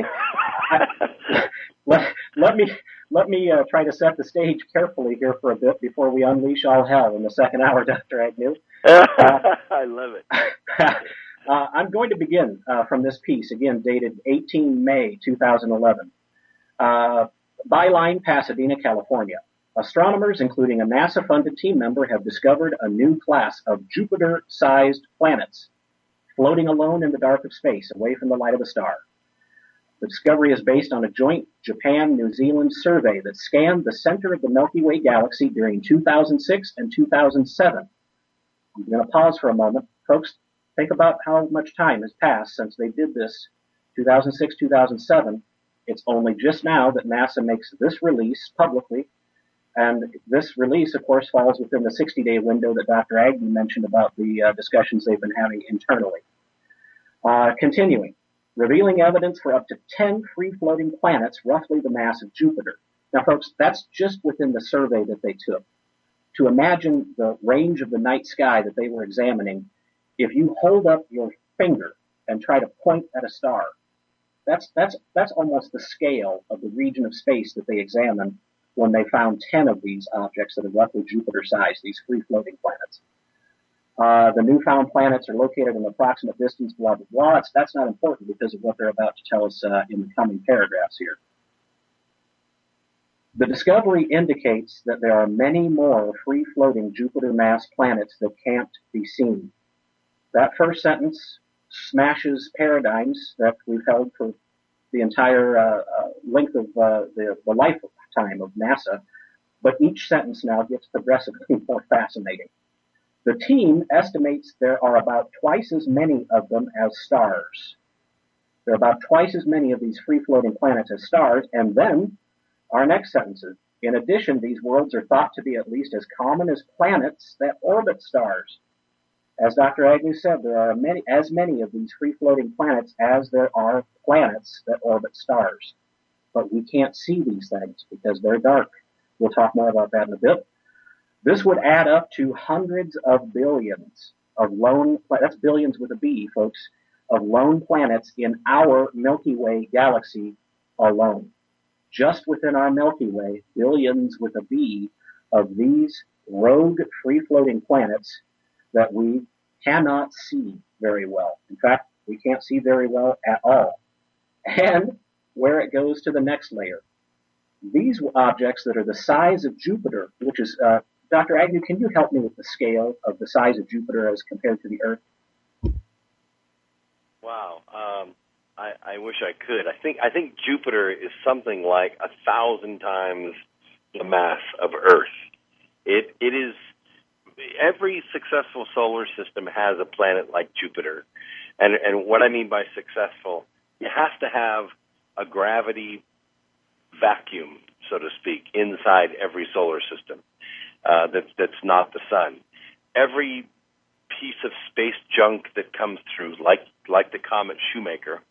Let me try to set the stage carefully here for a bit before we unleash all hell in the second hour, Dr. Agnew. I love it. I'm going to begin from this piece, again dated 18 May 2011. Byline, Pasadena, California. Astronomers, including a NASA-funded team member, have discovered a new class of Jupiter-sized planets floating alone in the dark of space, away from the light of a star. The discovery is based on a joint Japan-New Zealand survey that scanned the center of the Milky Way galaxy during 2006 and 2007. I'm going to pause for a moment. Folks, think about how much time has passed since they did this, 2006, 2007. It's only just now that NASA makes this release publicly. And this release, of course, falls within the 60-day window that Dr. Agnew mentioned about the discussions they've been having internally. Continuing, revealing evidence for up to 10 free-floating planets, roughly the mass of Jupiter. Now, folks, that's just within the survey that they took. To imagine the range of the night sky that they were examining, if you hold up your finger and try to point at a star, that's almost the scale of the region of space that they examined when they found 10 of these objects that are roughly Jupiter-sized, these free-floating planets. The newfound planets are located in approximate distance, blah, blah, blah. That's not important because of what they're about to tell us in the coming paragraphs here. The discovery indicates that there are many more free-floating Jupiter-mass planets that can't be seen. That first sentence smashes paradigms that we've held for the entire length of the lifetime of NASA, but each sentence now gets progressively more fascinating. The team estimates there are about twice as many of them as stars. There are about twice as many of these free-floating planets as stars, and then our next sentences. In addition, these worlds are thought to be at least as common as planets that orbit stars. As Dr. Agnew said, there are as many of these free-floating planets as there are planets that orbit stars. But we can't see these things because they're dark. We'll talk more about that in a bit. This would add up to hundreds of billions of that's billions with a B, folks, of lone planets in our Milky Way galaxy alone. Just within our Milky Way, billions with a B of these rogue free-floating planets that we cannot see very well. In fact, we can't see very well at all. And where it goes to the next layer. These objects that are the size of Jupiter, which is, Dr. Agnew, can you help me with the scale of the size of Jupiter as compared to the Earth? Wow. I wish I could. I think Jupiter is something like 1,000 times the mass of Earth. It is every successful solar system has a planet like Jupiter. And what I mean by successful, you have to have a gravity vacuum, so to speak, inside every solar system that's not the sun. Every piece of space junk that comes through, like the comet Shoemaker,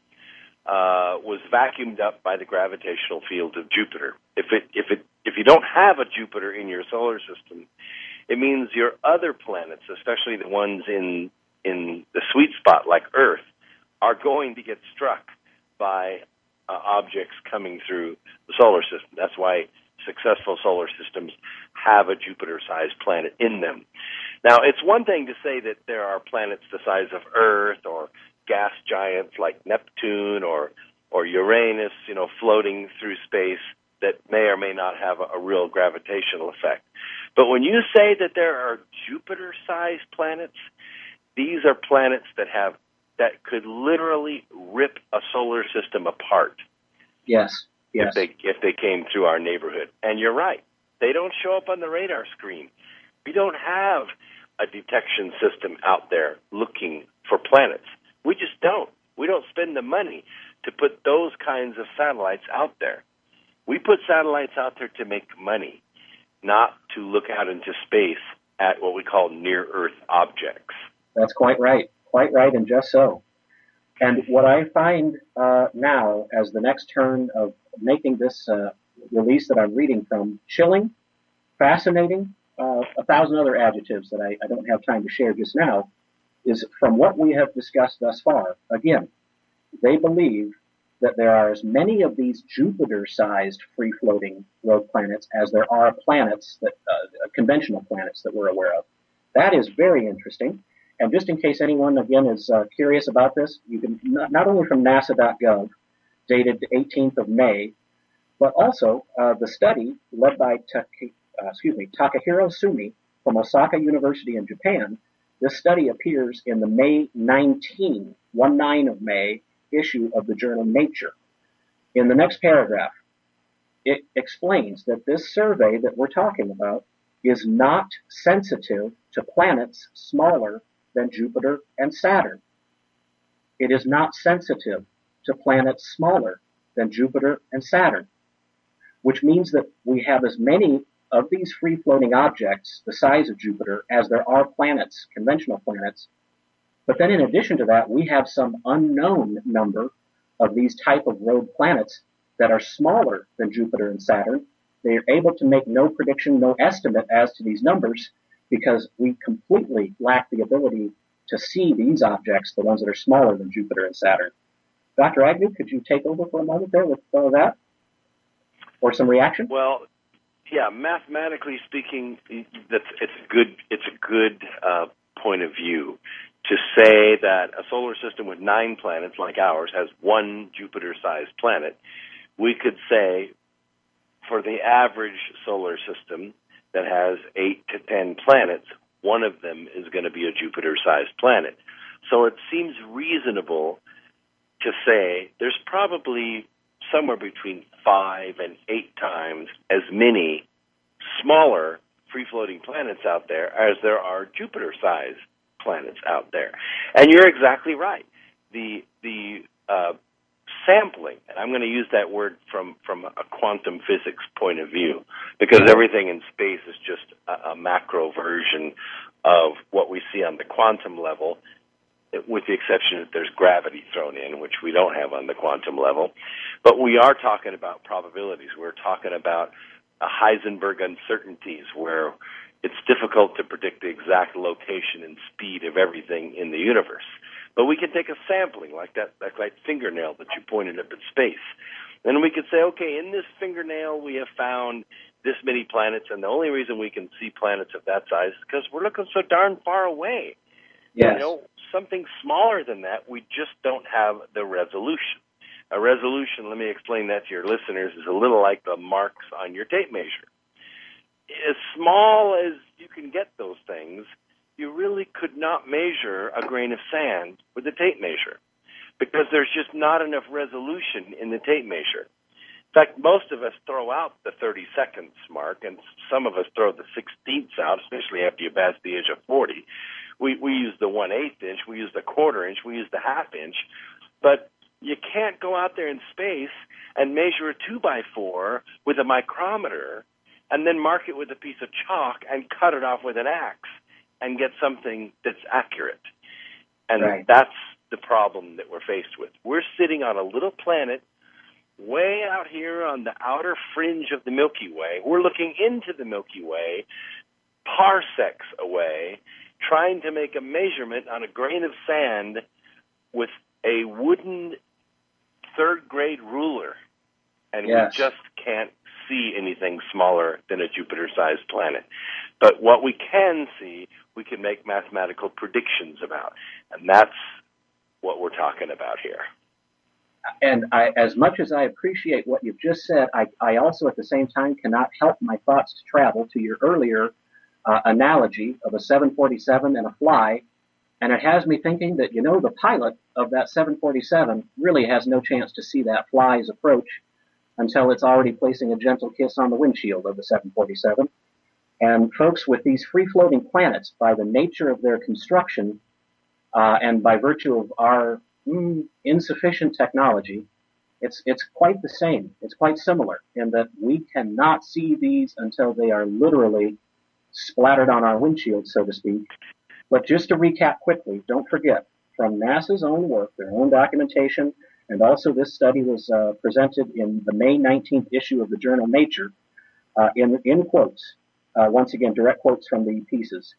was vacuumed up by the gravitational field of Jupiter. If you don't have a Jupiter in your solar system, it means your other planets, especially the ones in the sweet spot like Earth, are going to get struck by objects coming through the solar system. That's why successful solar systems have a Jupiter-sized planet in them. Now, it's one thing to say that there are planets the size of Earth or gas giants like Neptune or Uranus, floating through space that may or may not have a real gravitational effect. But when you say that there are Jupiter-sized planets, these are planets that could literally rip a solar system apart. Yes. If they came through our neighborhood. And you're right. They don't show up on the radar screen. We don't have a detection system out there looking for planets. We just don't. We don't spend the money to put those kinds of satellites out there. We put satellites out there to make money, not to look out into space at what we call near-Earth objects. That's quite right, and just so. And what I find now as the next turn of making this release that I'm reading from chilling, fascinating, 1,000 other adjectives that I don't have time to share just now, is from what we have discussed thus far. Again, they believe that there are as many of these Jupiter-sized free-floating rogue planets as there are planets, that conventional planets that we're aware of. That is very interesting. And just in case anyone, again, is curious about this, you can not only from nasa.gov, dated 18th of May, but also the study led by Takahiro Sumi from Osaka University in Japan. This study appears in the May 19 of May, issue of the journal Nature. In the next paragraph, it explains that this survey that we're talking about is not sensitive to planets smaller than Jupiter and Saturn. It is not sensitive to planets smaller than Jupiter and Saturn, which means that we have as many of these free-floating objects the size of Jupiter as there are planets, conventional planets. But then in addition to that, we have some unknown number of these type of rogue planets that are smaller than Jupiter and Saturn. They are able to make no prediction, no estimate as to these numbers, because we completely lack the ability to see these objects, the ones that are smaller than Jupiter and Saturn. Dr. Agnew, could you take over for a moment there with that? Or some reaction? Well, yeah, mathematically speaking, it's a good point of view to say that a solar system with 9 planets like ours has one Jupiter-sized planet. We could say for the average solar system that has 8 to 10 planets, one of them is going to be a Jupiter-sized planet. So it seems reasonable to say there's probably somewhere between 5 and 8 times as many smaller free-floating planets out there as there are Jupiter-sized planets out there. And you're exactly right. The sampling, and I'm going to use that word from a quantum physics point of view, because everything in space is just a macro version of what we see on the quantum level, with the exception that there's gravity thrown in, which we don't have on the quantum level. But we are talking about probabilities. We're talking about Heisenberg uncertainties, where it's difficult to predict the exact location and speed of everything in the universe. But we can take a sampling, like that fingernail that you pointed up at space. Then we could say, okay, in this fingernail we have found this many planets, and the only reason we can see planets of that size is because we're looking so darn far away. Yes. Something smaller than that, we just don't have the resolution. A resolution, let me explain that to your listeners, is a little like the marks on your tape measure. As small as you can get those things, you really could not measure a grain of sand with a tape measure, because there's just not enough resolution in the tape measure. In fact, most of us throw out the 30 seconds mark, and some of us throw the 16ths out, especially after you pass the age of 40. We use the 1/8 inch, we use the 1/4 inch, we use the 1/2 inch, but you can't go out there in space and measure a 2x4 with a micrometer and then mark it with a piece of chalk and cut it off with an axe and get something that's accurate. And that's the problem that we're faced with. We're sitting on a little planet way out here on the outer fringe of the Milky Way. We're looking into the Milky Way, parsecs away, trying to make a measurement on a grain of sand with a wooden third-grade ruler. And we just can't see anything smaller than a Jupiter-sized planet. But what we can see, we can make mathematical predictions about. And that's what we're talking about here. And as much as I appreciate what you've just said, I also at the same time cannot help my thoughts to travel to your earlier analogy of a 747 and a fly. And it has me thinking that, the pilot of that 747 really has no chance to see that fly's approach until it's already placing a gentle kiss on the windshield of the 747. And folks, with these free-floating planets, by the nature of their construction and by virtue of our insufficient technology, it's quite the same. It's quite similar in that we cannot see these until they are literally splattered on our windshield, so to speak. But just to recap quickly, don't forget, from NASA's own work, their own documentation, and also this study was presented in the May 19th issue of the journal Nature, in quotes, once again, direct quotes from the pieces.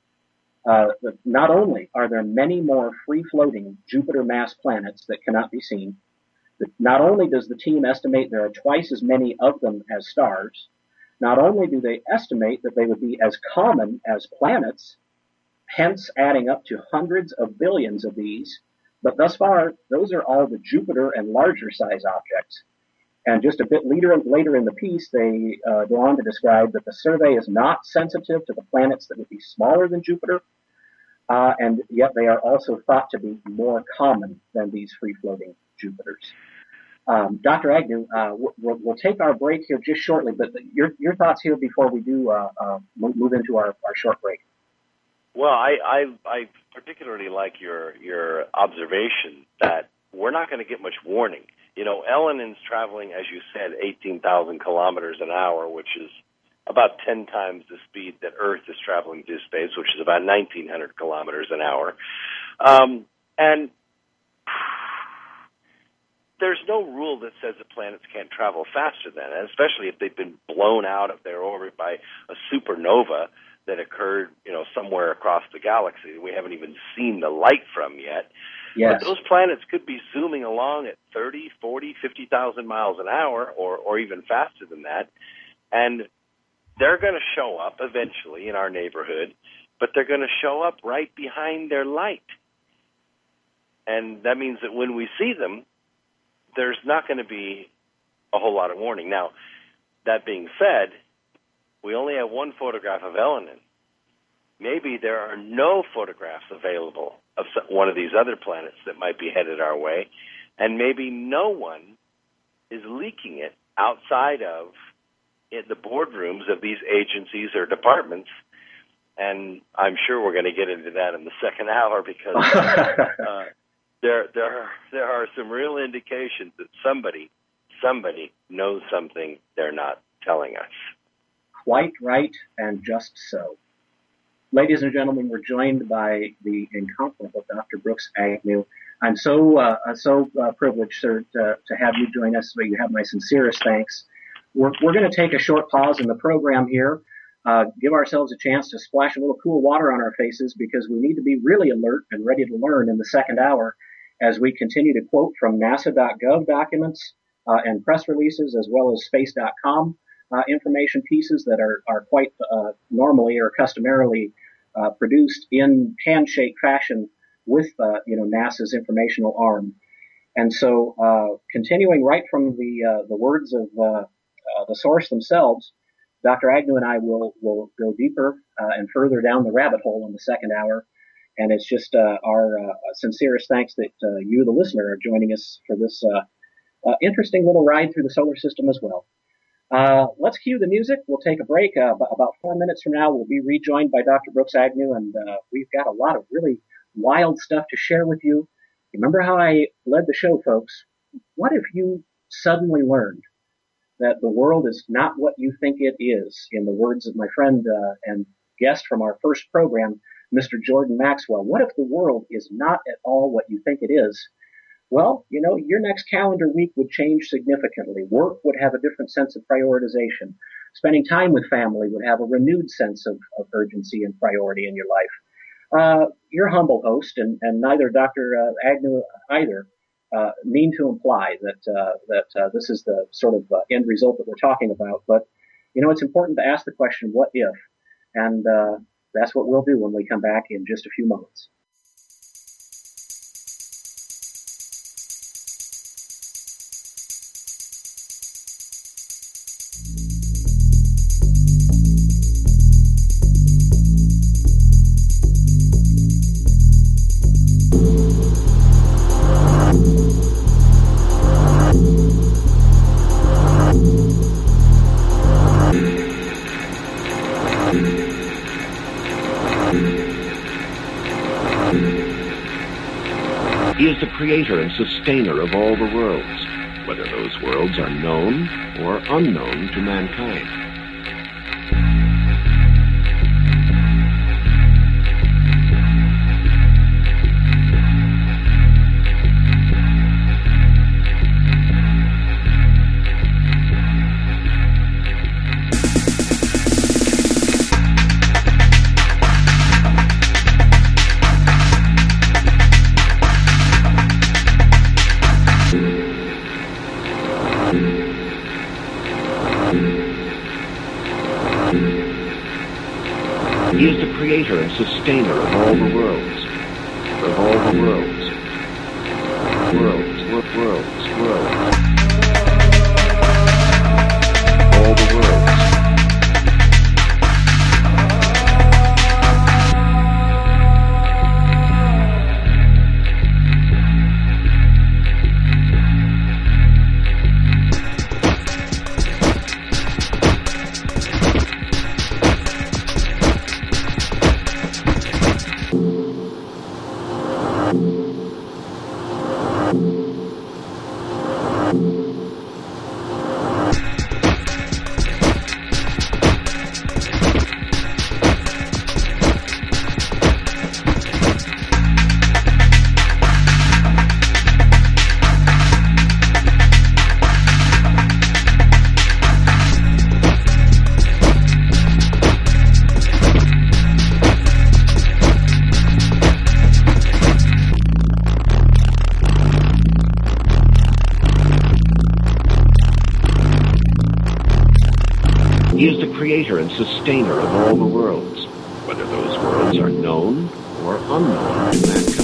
Not only are there many more free-floating Jupiter-mass planets that cannot be seen, but not only does the team estimate there are twice as many of them as stars, not only do they estimate that they would be as common as planets, hence adding up to hundreds of billions of these, but thus far, those are all the Jupiter and larger size objects. And just a bit later in the piece, they go on to describe that the survey is not sensitive to the planets that would be smaller than Jupiter, and yet they are also thought to be more common than these free-floating Jupiters. Dr. Agnew, we'll take our break here just shortly, but your thoughts here before we do move into our short break. Well, I particularly like your observation that we're not going to get much warning. Elenin's traveling, as you said, 18,000 kilometers an hour, which is about 10 times the speed that Earth is traveling through space, which is about 1,900 kilometers an hour. And there's no rule that says that planets can't travel faster than it, especially if they've been blown out of their orbit by a supernova that occurred, somewhere across the galaxy that we haven't even seen the light from yet. Yes. But those planets could be zooming along at 30, 40, 50,000 miles an hour or even faster than that. And they're going to show up eventually in our neighborhood, but they're going to show up right behind their light. And that means that when we see them, there's not going to be a whole lot of warning. Now, that being said, we only have one photograph of Elenin. Maybe there are no photographs available of one of these other planets that might be headed our way, and maybe no one is leaking it outside of the boardrooms of these agencies or departments. And I'm sure we're going to get into that in the second hour because there are some real indications that somebody knows something they're not telling us. Quite right, and just so. Ladies and gentlemen, we're joined by the incomparable Dr. Brooks Agnew. I'm so privileged, sir, to have you join us. So you have my sincerest thanks. We're going to take a short pause in the program here, give ourselves a chance to splash a little cool water on our faces because we need to be really alert and ready to learn in the second hour as we continue to quote from NASA.gov documents and press releases as well as space.com. Information pieces that are quite normally or customarily produced in handshake fashion with NASA's informational arm. And so, continuing right from the words of the source themselves, Dr. Agnew and I will go deeper and further down the rabbit hole in the second hour. And it's just our sincerest thanks that you, the listener, are joining us for this interesting little ride through the solar system as well. Let's cue the music. We'll take a break. About 4 minutes from now, we'll be rejoined by Dr. Brooks Agnew, and we've got a lot of really wild stuff to share with you. Remember how I led the show, folks? What if you suddenly learned that the world is not what you think it is, in the words of my friend and guest from our first program, Mr. Jordan Maxwell? What if the world is not at all what you think it is? Well, your next calendar week would change significantly. Work would have a different sense of prioritization. Spending time with family would have a renewed sense of urgency and priority in your life. Your humble host, and neither Dr. Agnew either, mean to imply that this is the sort of end result that we're talking about. But, it's important to ask the question, what if? And that's what we'll do when we come back in just a few moments. He is the creator and sustainer of all the worlds, whether those worlds are known or unknown to mankind. He is the creator and sustainer of all the worlds, worlds. All the worlds. He is the creator and sustainer of all the worlds, whether those worlds are known or unknown to mankind.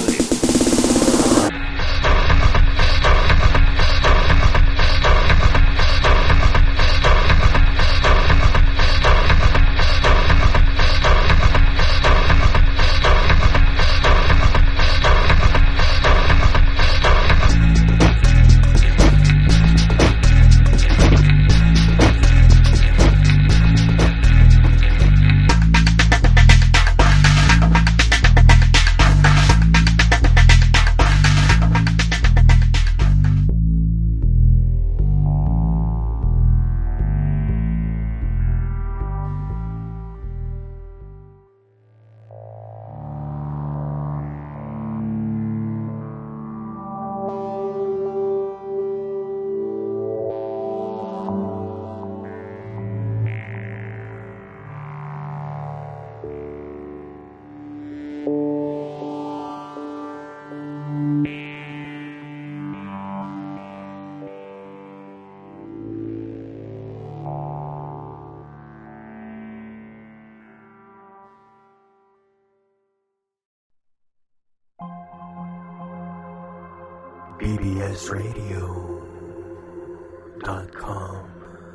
bbsradio.com.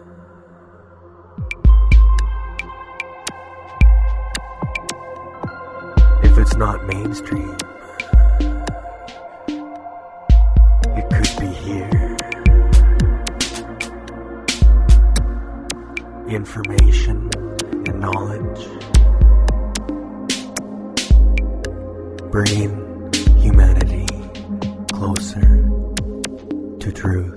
If it's not mainstream, it could be here. information and knowledge. Bringing humanity closer to truth.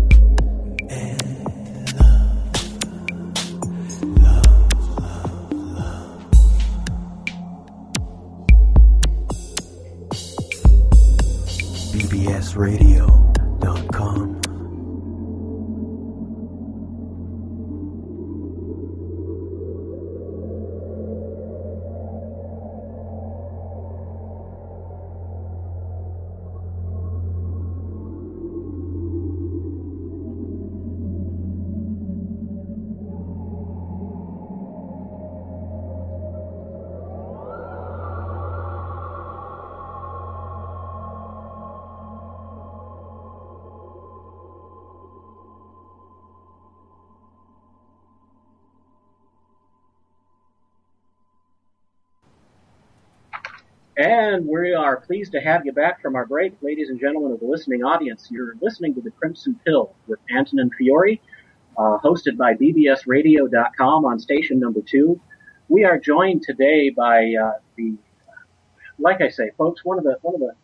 bbsradio.com. And we are pleased to have you back from our break, ladies and gentlemen of the listening audience. You're listening to the Crimson Pill with Antonin Fiore, hosted by bbsradio.com on station number 2. We are joined today by like I say, folks, one of the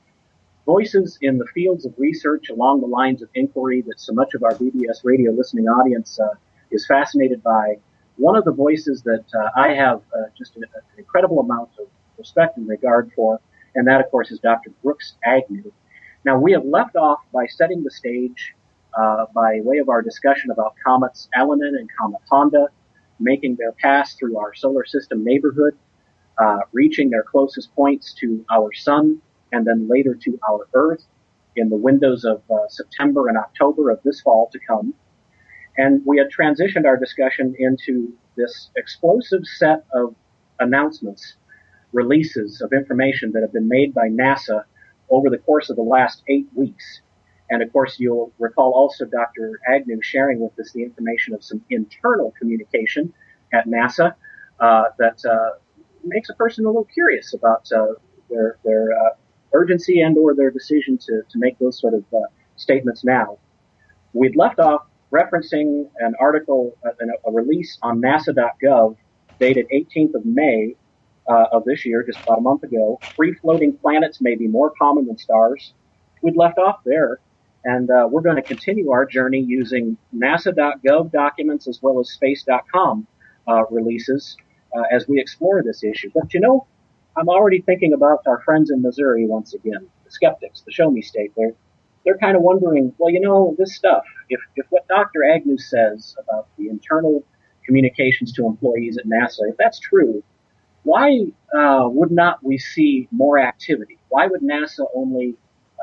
voices in the fields of research along the lines of inquiry that so much of our BBS radio listening audience is fascinated by. One of the voices that I have just an incredible amount of respect and regard for, and that, of course, is Dr. Brooks Agnew. Now, we have left off by setting the stage by way of our discussion about comets Elenin and Comet Honda making their pass through our solar system neighborhood, reaching their closest points to our sun, and then later to our Earth in the windows of September and October of this fall to come. And we had transitioned our discussion into this explosive set of announcements, releases of information that have been made by NASA over the course of the last 8 weeks. And of course, you'll recall also Dr. Agnew sharing with us the information of some internal communication at NASA that makes a person a little curious about their urgency and or their decision to make those sort of statements now. We'd left off referencing an article, a release on NASA.gov dated 18th of May of this year, just about a month ago. Free-floating planets may be more common than stars. We'd left off there, and we're going to continue our journey using NASA.gov documents as well as Space.com releases as we explore this issue. But, you know, I'm already thinking about our friends in Missouri once again, the skeptics, the show me state. They're kind of wondering, well, you know, this stuff, if what Dr. Agnew says about the internal communications to employees at NASA, if that's true, why would not we see more activity? Why would NASA only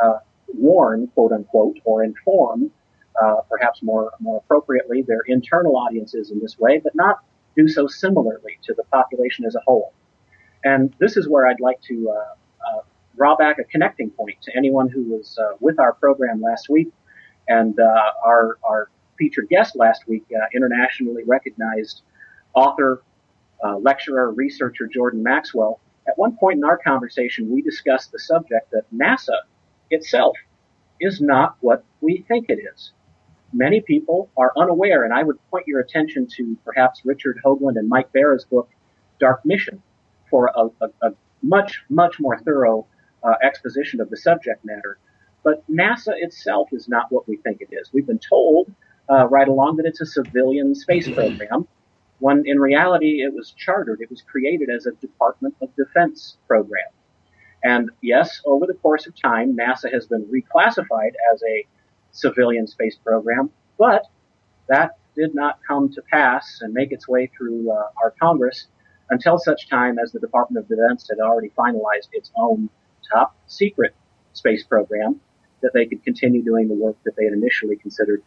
warn, quote unquote, or inform, perhaps more appropriately, their internal audiences in this way, but not do so similarly to the population as a whole? And this is where I'd like to draw back a connecting point to anyone who was with our program last week, and our featured guest last week, internationally recognized author, lecturer, researcher Jordan Maxwell. At one point in our conversation, we discussed the subject that NASA itself is not what we think it is. Many people are unaware, and I would point your attention to perhaps Richard Hoagland and Mike Barra's book, Dark Mission, for a much, much more thorough exposition of the subject matter. But NASA itself is not what we think it is. We've been told right along that it's a civilian space program, when in reality it was chartered, it was created as a Department of Defense program. And yes, over the course of time, NASA has been reclassified as a civilian space program, but that did not come to pass and make its way through our Congress until such time as the Department of Defense had already finalized its own top secret space program that they could continue doing the work that they had initially considered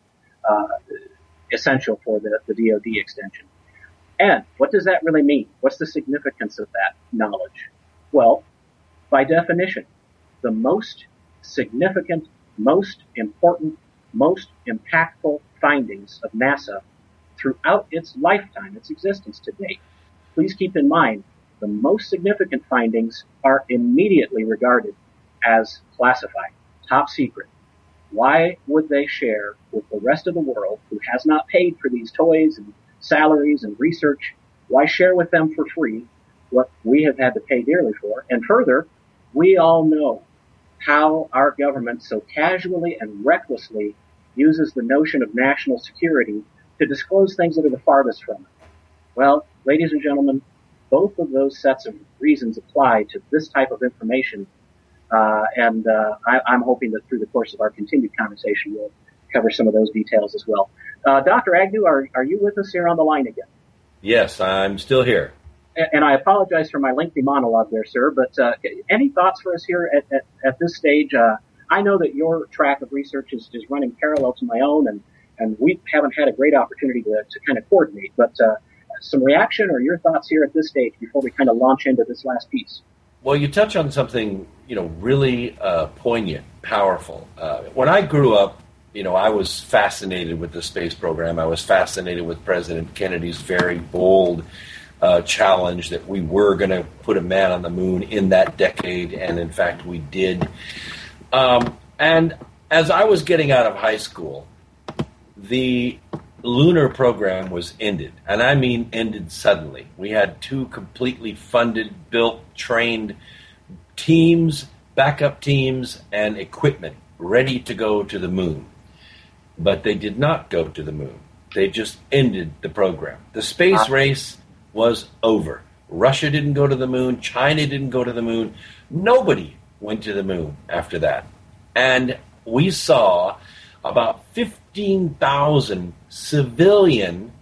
essential for the DoD extension. And what does that really mean? What's the significance of that knowledge? Well, by definition, the most significant, most important, most impactful findings of NASA throughout its lifetime, its existence to date, please keep in mind, the most significant findings are immediately regarded as classified, top secret. Why would they share with the rest of the world, who has not paid for these toys and salaries and research, why share with them for free what we have had to pay dearly for? And further, we all know how our government so casually and recklessly uses the notion of national security to disclose things that are the farthest from it. Well, ladies and gentlemen, both of those sets of reasons apply to this type of information, and I'm hoping that through the course of our continued conversation, we'll cover some of those details as well. Dr. Agnew, are you with us here on the line again? Yes, I'm still here. And I apologize for my lengthy monologue there, sir, but any thoughts for us here at this stage? I know that your track of research is running parallel to my own, and we haven't had a great opportunity to kind of coordinate, but some reaction or your thoughts here at this stage before we kind of launch into this last piece? Well, you touch on something, really poignant, powerful. When I grew up, I was fascinated with the space program. I was fascinated with President Kennedy's very bold challenge that we were going to put a man on the moon in that decade, and in fact we did. And as I was getting out of high school, the lunar program was ended, and I mean ended suddenly. We had 2 completely funded, built, trained teams, backup teams, and equipment ready to go to the moon. But they did not go to the moon. They just ended the program. The space race was over. Russia didn't go to the moon. China didn't go to the moon. Nobody went to the moon after that. And we saw about 15,000 civilian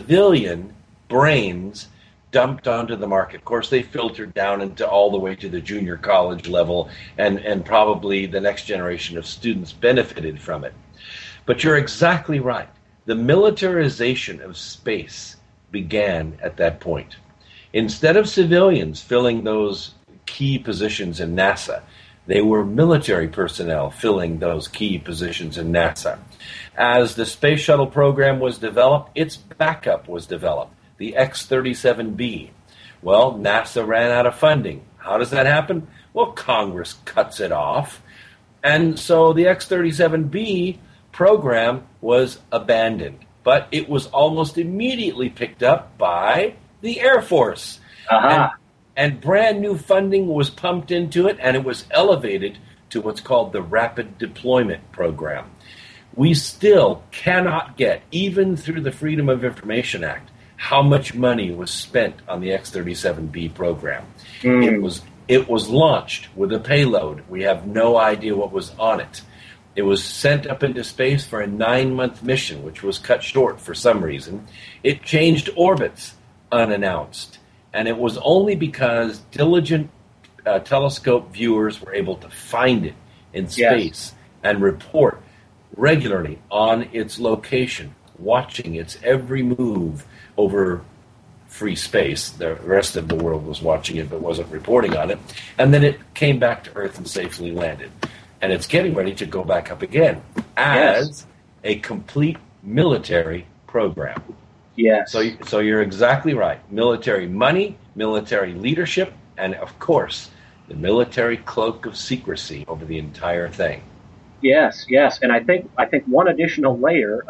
brains dumped onto the market. Of course, they filtered down into all the way to the junior college level, and probably the next generation of students benefited from it. But you're exactly right. The militarization of space began at that point. Instead of civilians filling those key positions in NASA, they were military personnel filling those key positions in NASA. As the space shuttle program was developed, its backup was developed, the X-37B. Well, NASA ran out of funding. How does that happen? Well, Congress cuts it off. And so the X-37B program was abandoned. But it was almost immediately picked up by the Air Force. And brand new funding was pumped into it, and it was elevated to what's called the Rapid Deployment Program. We still cannot get, even through the Freedom of Information Act, how much money was spent on the X-37B program. It was launched with a payload. We have no idea what was on it. It was sent up into space for a 9-month mission, which was cut short for some reason. It changed orbits unannounced. And it was only because diligent telescope viewers were able to find it in space and report regularly on its location, watching its every move over free space. The rest of the world was watching it but wasn't reporting on it. And then it came back to Earth and safely landed. And it's getting ready to go back up again as a complete military program. Yes. So you're exactly right. Military money, military leadership, and of course, the military cloak of secrecy over the entire thing. Yes, and I think one additional layer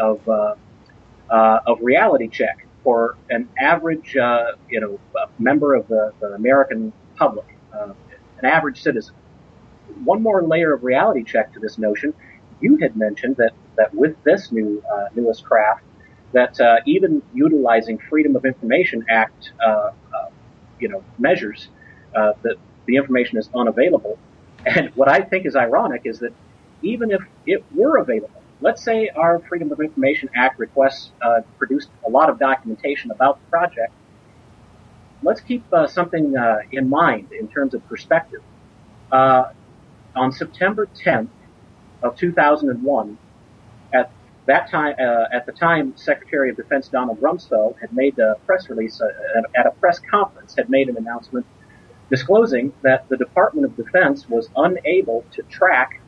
of reality check for an average member of the American public, an average citizen. One more layer of reality check to this notion. You had mentioned that with this newest craft, that even utilizing Freedom of Information Act, measures, that the information is unavailable. And what I think is ironic is that even if it were available, let's say our Freedom of Information Act requests produced a lot of documentation about the project. Let's keep something in mind in terms of perspective. On September 10th of 2001, at the time, Secretary of Defense Donald Rumsfeld had made a press release at a press conference, had made an announcement disclosing that the Department of Defense was unable to track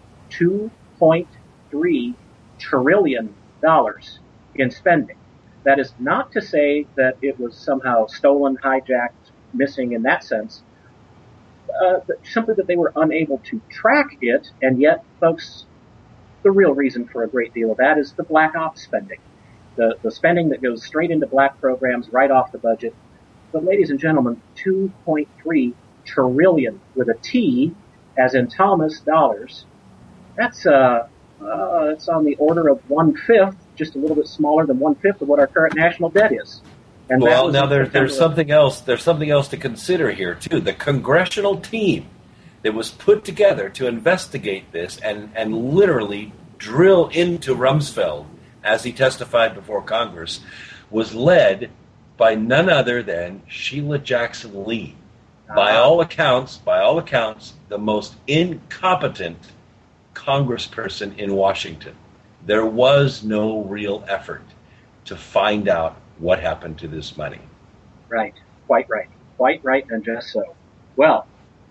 $2.3 trillion in spending. That is not to say that it was somehow stolen, hijacked, missing in that sense. Simply that they were unable to track it, and yet, folks, the real reason for a great deal of that is the black ops spending. The spending that goes straight into black programs right off the budget. But ladies and gentlemen, 2.3 trillion with a T, as in Thomas, dollars. That's it's on the order of 1/5, just a little bit smaller than 1/5 of what our current national debt is. And well, now there's something else. There's something else to consider here too. The congressional team that was put together to investigate this and literally drill into Rumsfeld as he testified before Congress was led by none other than Sheila Jackson Lee. By all accounts, the most incompetent congressperson in Washington. There was no real effort to find out what happened to this money. Right. Quite right, and just so. Well,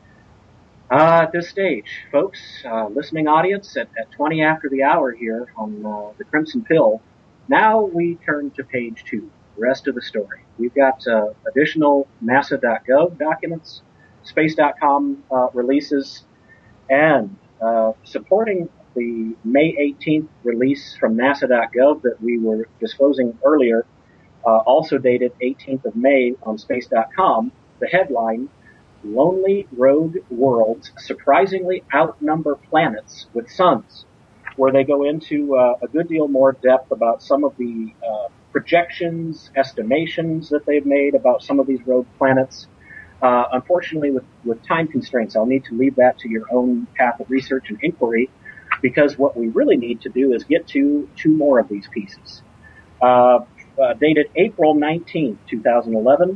at this stage, folks, listening audience, at 20 after the hour here on the Crimson Pill, now we turn to page 2, the rest of the story. We've got additional NASA.gov documents, Space.com releases, and supporting the May 18th release from NASA.gov that we were disclosing earlier, also dated 18th of May on Space.com, the headline, Lonely Rogue Worlds Surprisingly Outnumber Planets with Suns, where they go into a good deal more depth about some of the projections, estimations that they've made about some of these rogue planets. Unfortunately, with time constraints, I'll need to leave that to your own path of research and inquiry, because what we really need to do is get to 2 more of these pieces. Dated April 19th, 2011,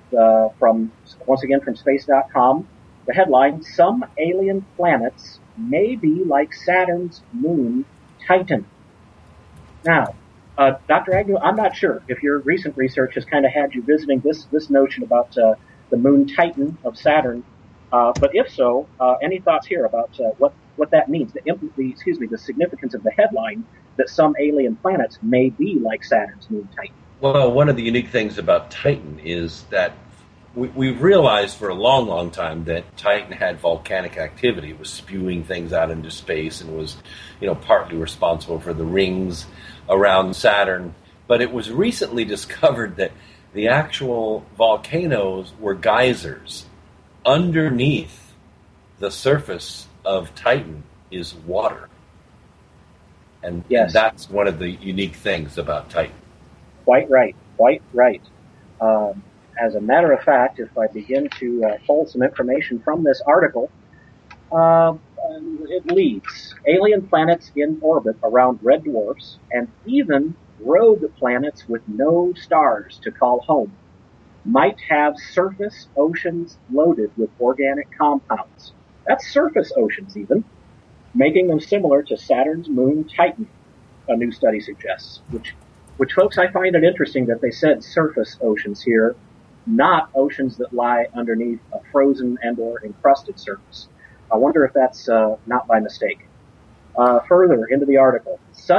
once again from Space.com, the headline, Some Alien Planets May Be Like Saturn's Moon, Titan. Now, Dr. Agnew, I'm not sure if your recent research has kind of had you visiting this notion about the moon Titan of Saturn, but if so, any thoughts here about what that means, the significance of the headline that some alien planets may be like Saturn's moon Titan? Well, one of the unique things about Titan is that we've realized for a long, long time that Titan had volcanic activity. It was spewing things out into space and was, partly responsible for the rings around Saturn. But it was recently discovered that the actual volcanoes were geysers. Underneath the surface of Titan is water. And yes, that's one of the unique things about Titan. Quite right. As a matter of fact, if I begin to pull some information from this article, it leads alien planets in orbit around red dwarfs and even rogue planets with no stars to call home might have surface oceans loaded with organic compounds. That's surface oceans even, making them similar to Saturn's moon Titan, a new study suggests, which folks, I find it interesting that they said surface oceans here, not oceans that lie underneath a frozen and or encrusted surface. I wonder if that's not by mistake. Further into the article, in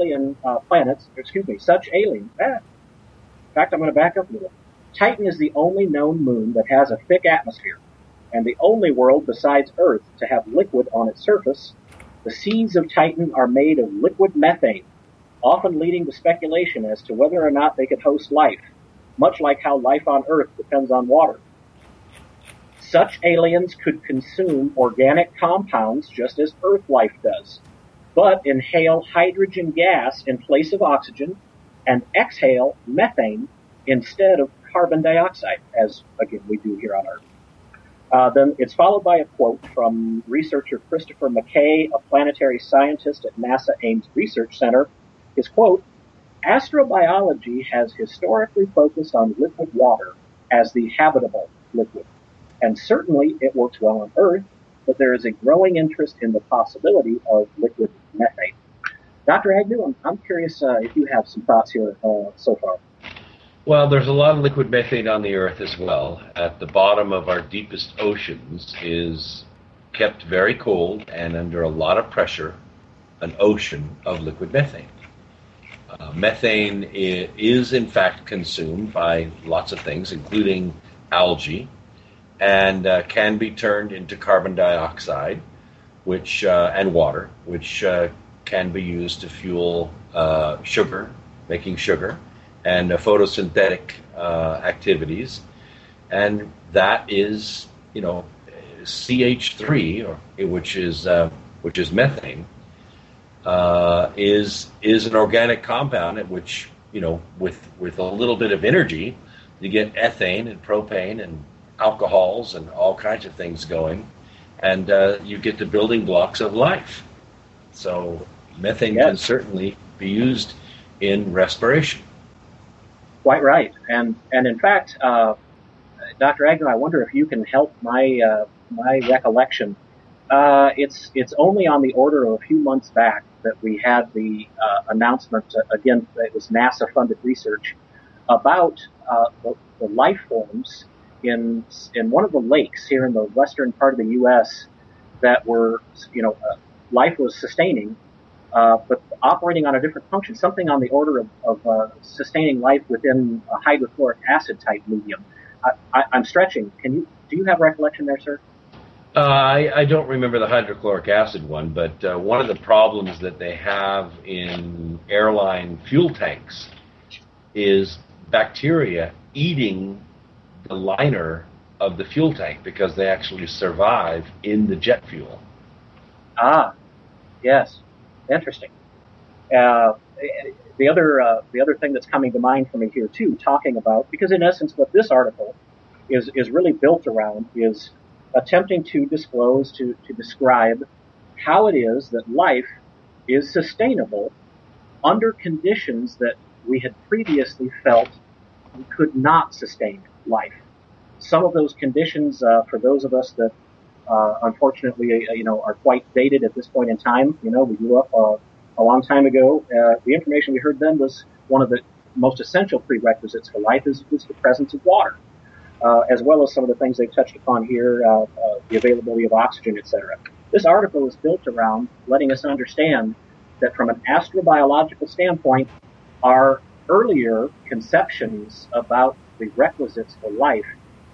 fact, I'm going to back up a little. Titan is the only known moon that has a thick atmosphere, and the only world besides Earth to have liquid on its surface. The seas of Titan are made of liquid methane, often leading to speculation as to whether or not they could host life, much like how life on Earth depends on water. Such aliens could consume organic compounds just as Earth life does, but inhale hydrogen gas in place of oxygen and exhale methane instead of carbon dioxide, as, again, we do here on Earth. Then it's followed by a quote from researcher Christopher McKay, a planetary scientist at NASA Ames Research Center. His quote, astrobiology has historically focused on liquid water as the habitable liquid, and certainly it works well on Earth, but there is a growing interest in the possibility of liquid methane. Dr. Agnew, I'm curious if you have some thoughts here so far. Well, there's a lot of liquid methane on the Earth as well. At the bottom of our deepest oceans is kept very cold and under a lot of pressure, an ocean of liquid methane. Methane is in fact consumed by lots of things, including algae, and can be turned into carbon dioxide, which and water, which can be used to fuel sugar making sugar, and photosynthetic activities, and that is, CH3, which is methane, is an organic compound at which, with a little bit of energy, you get ethane and propane and alcohols and all kinds of things going, and you get the building blocks of life. So methane can certainly be used in respiration. Quite right. And in fact, Dr. Agnew, I wonder if you can help my recollection. It's only on the order of a few months back that we had the announcement, again, it was NASA-funded research, about the life forms in one of the lakes here in the western part of the U.S. that were, life was sustaining, but operating on a different function, something on the order of sustaining life within a hydrochloric acid type medium. I'm stretching. Do you have recollection there, sir? I don't remember the hydrochloric acid one, but one of the problems that they have in airline fuel tanks is bacteria eating the liner of the fuel tank because they actually survive in the jet fuel. Ah, yes. Interesting. The other thing that's coming to mind for me here too, talking about, because in essence what this article is really built around is attempting to disclose, to describe how it is that life is sustainable under conditions that we had previously felt we could not sustain life. Some of those conditions, for those of us that unfortunately, are quite dated at this point in time. We grew up a long time ago. The information we heard then was one of the most essential prerequisites for life is the presence of water, as well as some of the things they've touched upon here, the availability of oxygen, etc. This article is built around letting us understand that from an astrobiological standpoint, our earlier conceptions about the requisites for life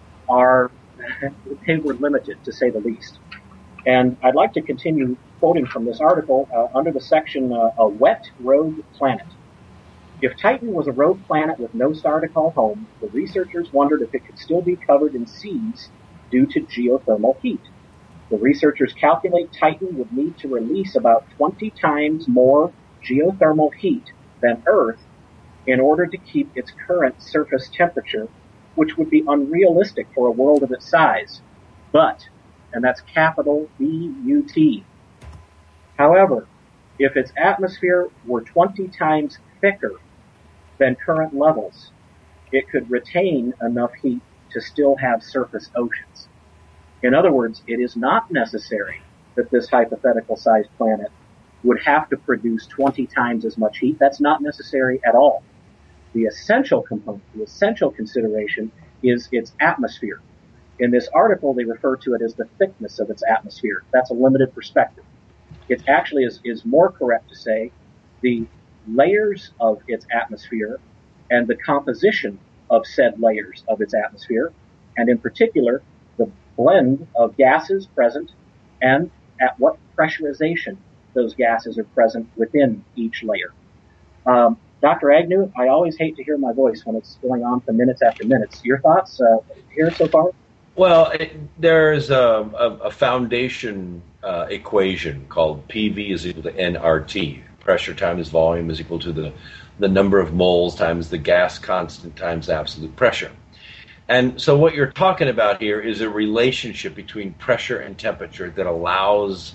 they were limited, to say the least. And I'd like to continue quoting from this article under the section, A Wet Rogue Planet. If Titan was a rogue planet with no star to call home, the researchers wondered if it could still be covered in seas due to geothermal heat. The researchers calculate Titan would need to release about 20 times more geothermal heat than Earth in order to keep its current surface temperature, which would be unrealistic for a world of its size. But, and that's capital B-U-T. However, if its atmosphere were 20 times thicker than current levels, it could retain enough heat to still have surface oceans. In other words, it is not necessary that this hypothetical sized planet would have to produce 20 times as much heat. That's not necessary at all. The essential component, the essential consideration is its atmosphere. In this article, they refer to it as the thickness of its atmosphere. That's a limited perspective. It actually is more correct to say the layers of its atmosphere and the composition of said layers of its atmosphere, and in particular, the blend of gases present and at what pressurization those gases are present within each layer. Dr. Agnew, I always hate to hear my voice when it's going on for minutes after minutes. Your thoughts here so far? Well, there's a foundation equation called PV is equal to nRT. Pressure times volume is equal to the number of moles times the gas constant times absolute pressure. And so what you're talking about here is a relationship between pressure and temperature that allows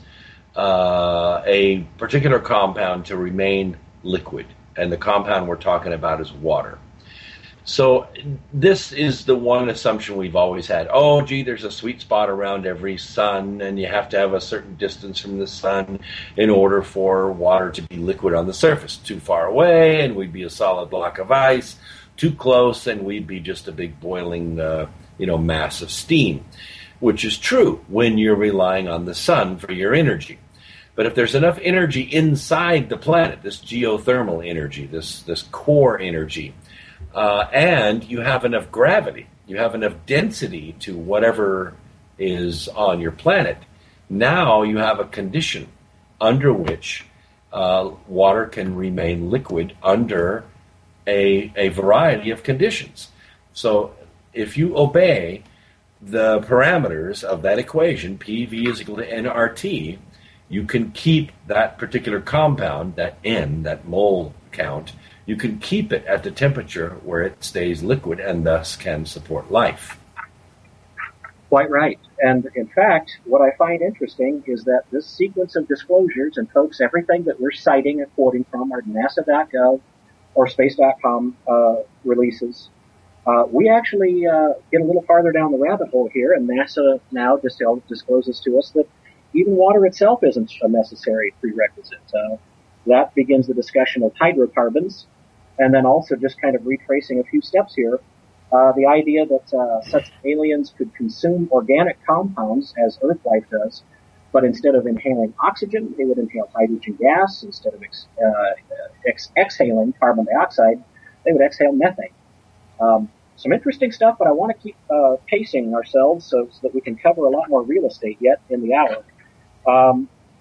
a particular compound to remain liquid. And the compound we're talking about is water. So this is the one assumption we've always had. Oh, gee, there's a sweet spot around every sun, and you have to have a certain distance from the sun in order for water to be liquid on the surface. Too far away, and we'd be a solid block of ice. Too close, and we'd be just a big boiling, mass of steam, which is true when you're relying on the sun for your energy. But if there's enough energy inside the planet, this geothermal energy, this core energy, and you have enough gravity, you have enough density to whatever is on your planet, now you have a condition under which water can remain liquid under a variety of conditions. So if you obey the parameters of that equation, PV is equal to nRT, you can keep that particular compound, that N, that mole count, you can keep it at the temperature where it stays liquid and thus can support life. Quite right. And in fact, what I find interesting is that this sequence of disclosures, and folks, everything that we're citing and quoting from are NASA.gov or Space.com releases. We actually get a little farther down the rabbit hole here, and NASA now just discloses to us that even water itself isn't a necessary prerequisite. That begins the discussion of hydrocarbons, and then also just kind of retracing a few steps here, the idea that such aliens could consume organic compounds as Earth life does, but instead of inhaling oxygen, they would inhale hydrogen gas. Instead of exhaling carbon dioxide, they would exhale methane. Some interesting stuff, but I want to keep pacing ourselves so that we can cover a lot more real estate yet in the hour.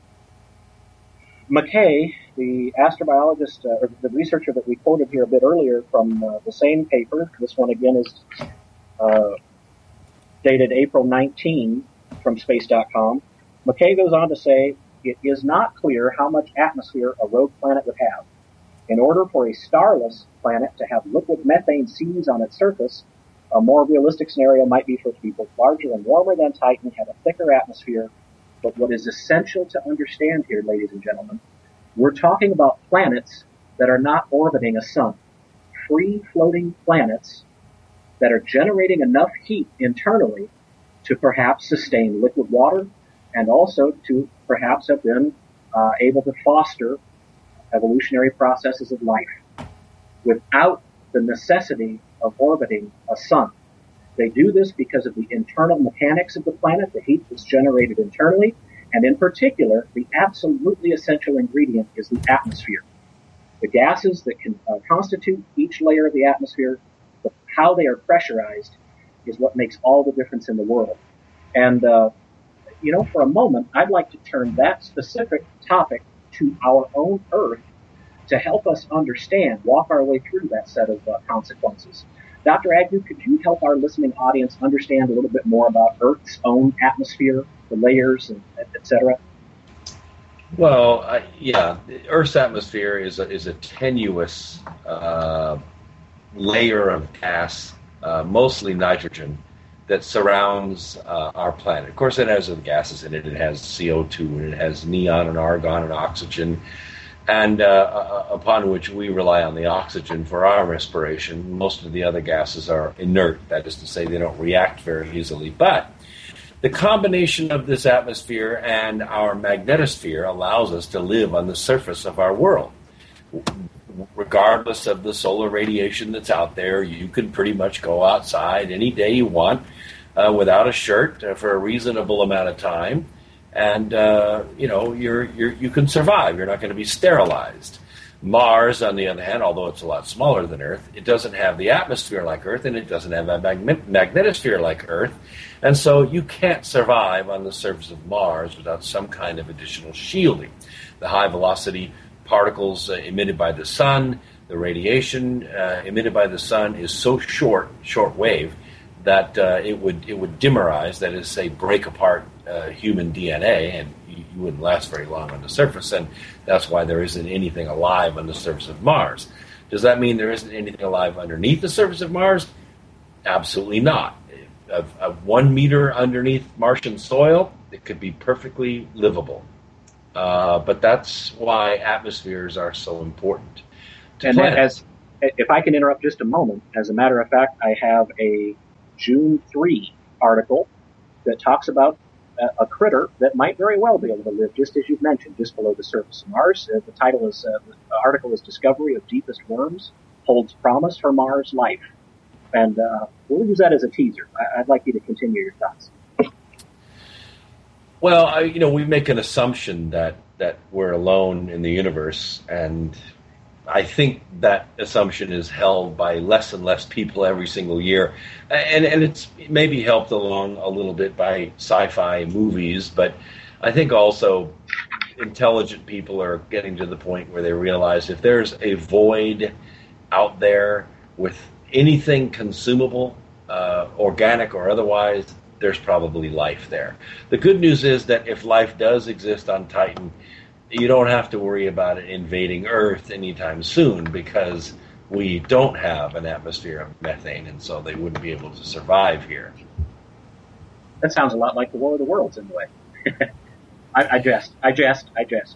McKay, the astrobiologist, or the researcher that we quoted here a bit earlier from the same paper, this one again is dated April 19 from Space.com. McKay goes on to say, it is not clear how much atmosphere a rogue planet would have. In order for a starless planet to have liquid methane seas on its surface, a more realistic scenario might be for it to be both larger and warmer than Titan, have a thicker atmosphere. But what is essential to understand here, ladies and gentlemen, we're talking about planets that are not orbiting a sun. Free-floating planets that are generating enough heat internally to perhaps sustain liquid water and also to perhaps have been able to foster evolutionary processes of life without the necessity of orbiting a sun. They do this because of the internal mechanics of the planet, the heat that's generated internally, and in particular, the absolutely essential ingredient is the atmosphere. The gases that can constitute each layer of the atmosphere, how they are pressurized, is what makes all the difference in the world. And, for a moment, I'd like to turn that specific topic to our own Earth to help us understand, walk our way through that set of consequences. Dr. Agnew, could you help our listening audience understand a little bit more about Earth's own atmosphere, the layers, and et cetera? Well, Earth's atmosphere is a tenuous layer of gas, mostly nitrogen, that surrounds our planet. Of course, it has other gases in it. It has CO2, and it has neon and argon and oxygen, and upon which we rely on the oxygen for our respiration. Most of the other gases are inert, that is to say, they don't react very easily. But the combination of this atmosphere and our magnetosphere allows us to live on the surface of our world. Regardless of the solar radiation that's out there, you can pretty much go outside any day you want without a shirt for a reasonable amount of time. And, you can survive. You're not going to be sterilized. Mars, on the other hand, although it's a lot smaller than Earth, it doesn't have the atmosphere like Earth, and it doesn't have a magnetosphere like Earth. And so you can't survive on the surface of Mars without some kind of additional shielding. The high-velocity particles emitted by the sun, the radiation emitted by the sun is so short wave, that it would dimerize, that is, say, break apart human DNA, and you wouldn't last very long on the surface, and that's why there isn't anything alive on the surface of Mars. Does that mean there isn't anything alive underneath the surface of Mars? Absolutely not. Of 1 meter underneath Martian soil, it could be perfectly livable. But that's why atmospheres are so important to planets. If I can interrupt just a moment, as a matter of fact, I have a June 3 article that talks about a critter that might very well be able to live, just as you've mentioned, just below the surface of Mars. The title is, the article is Discovery of Deepest Worms Holds Promise for Mars Life. And we'll use that as a teaser. I'd like you to continue your thoughts. Well, we make an assumption that we're alone in the universe, and I think that assumption is held by less and less people every single year. And it's maybe helped along a little bit by sci-fi movies, but I think also intelligent people are getting to the point where they realize if there's a void out there with anything consumable, organic or otherwise, there's probably life there. The good news is that if life does exist on Titan, you don't have to worry about it invading Earth anytime soon, because we don't have an atmosphere of methane, and so they wouldn't be able to survive here. That sounds a lot like the War of the Worlds in a way. I jest.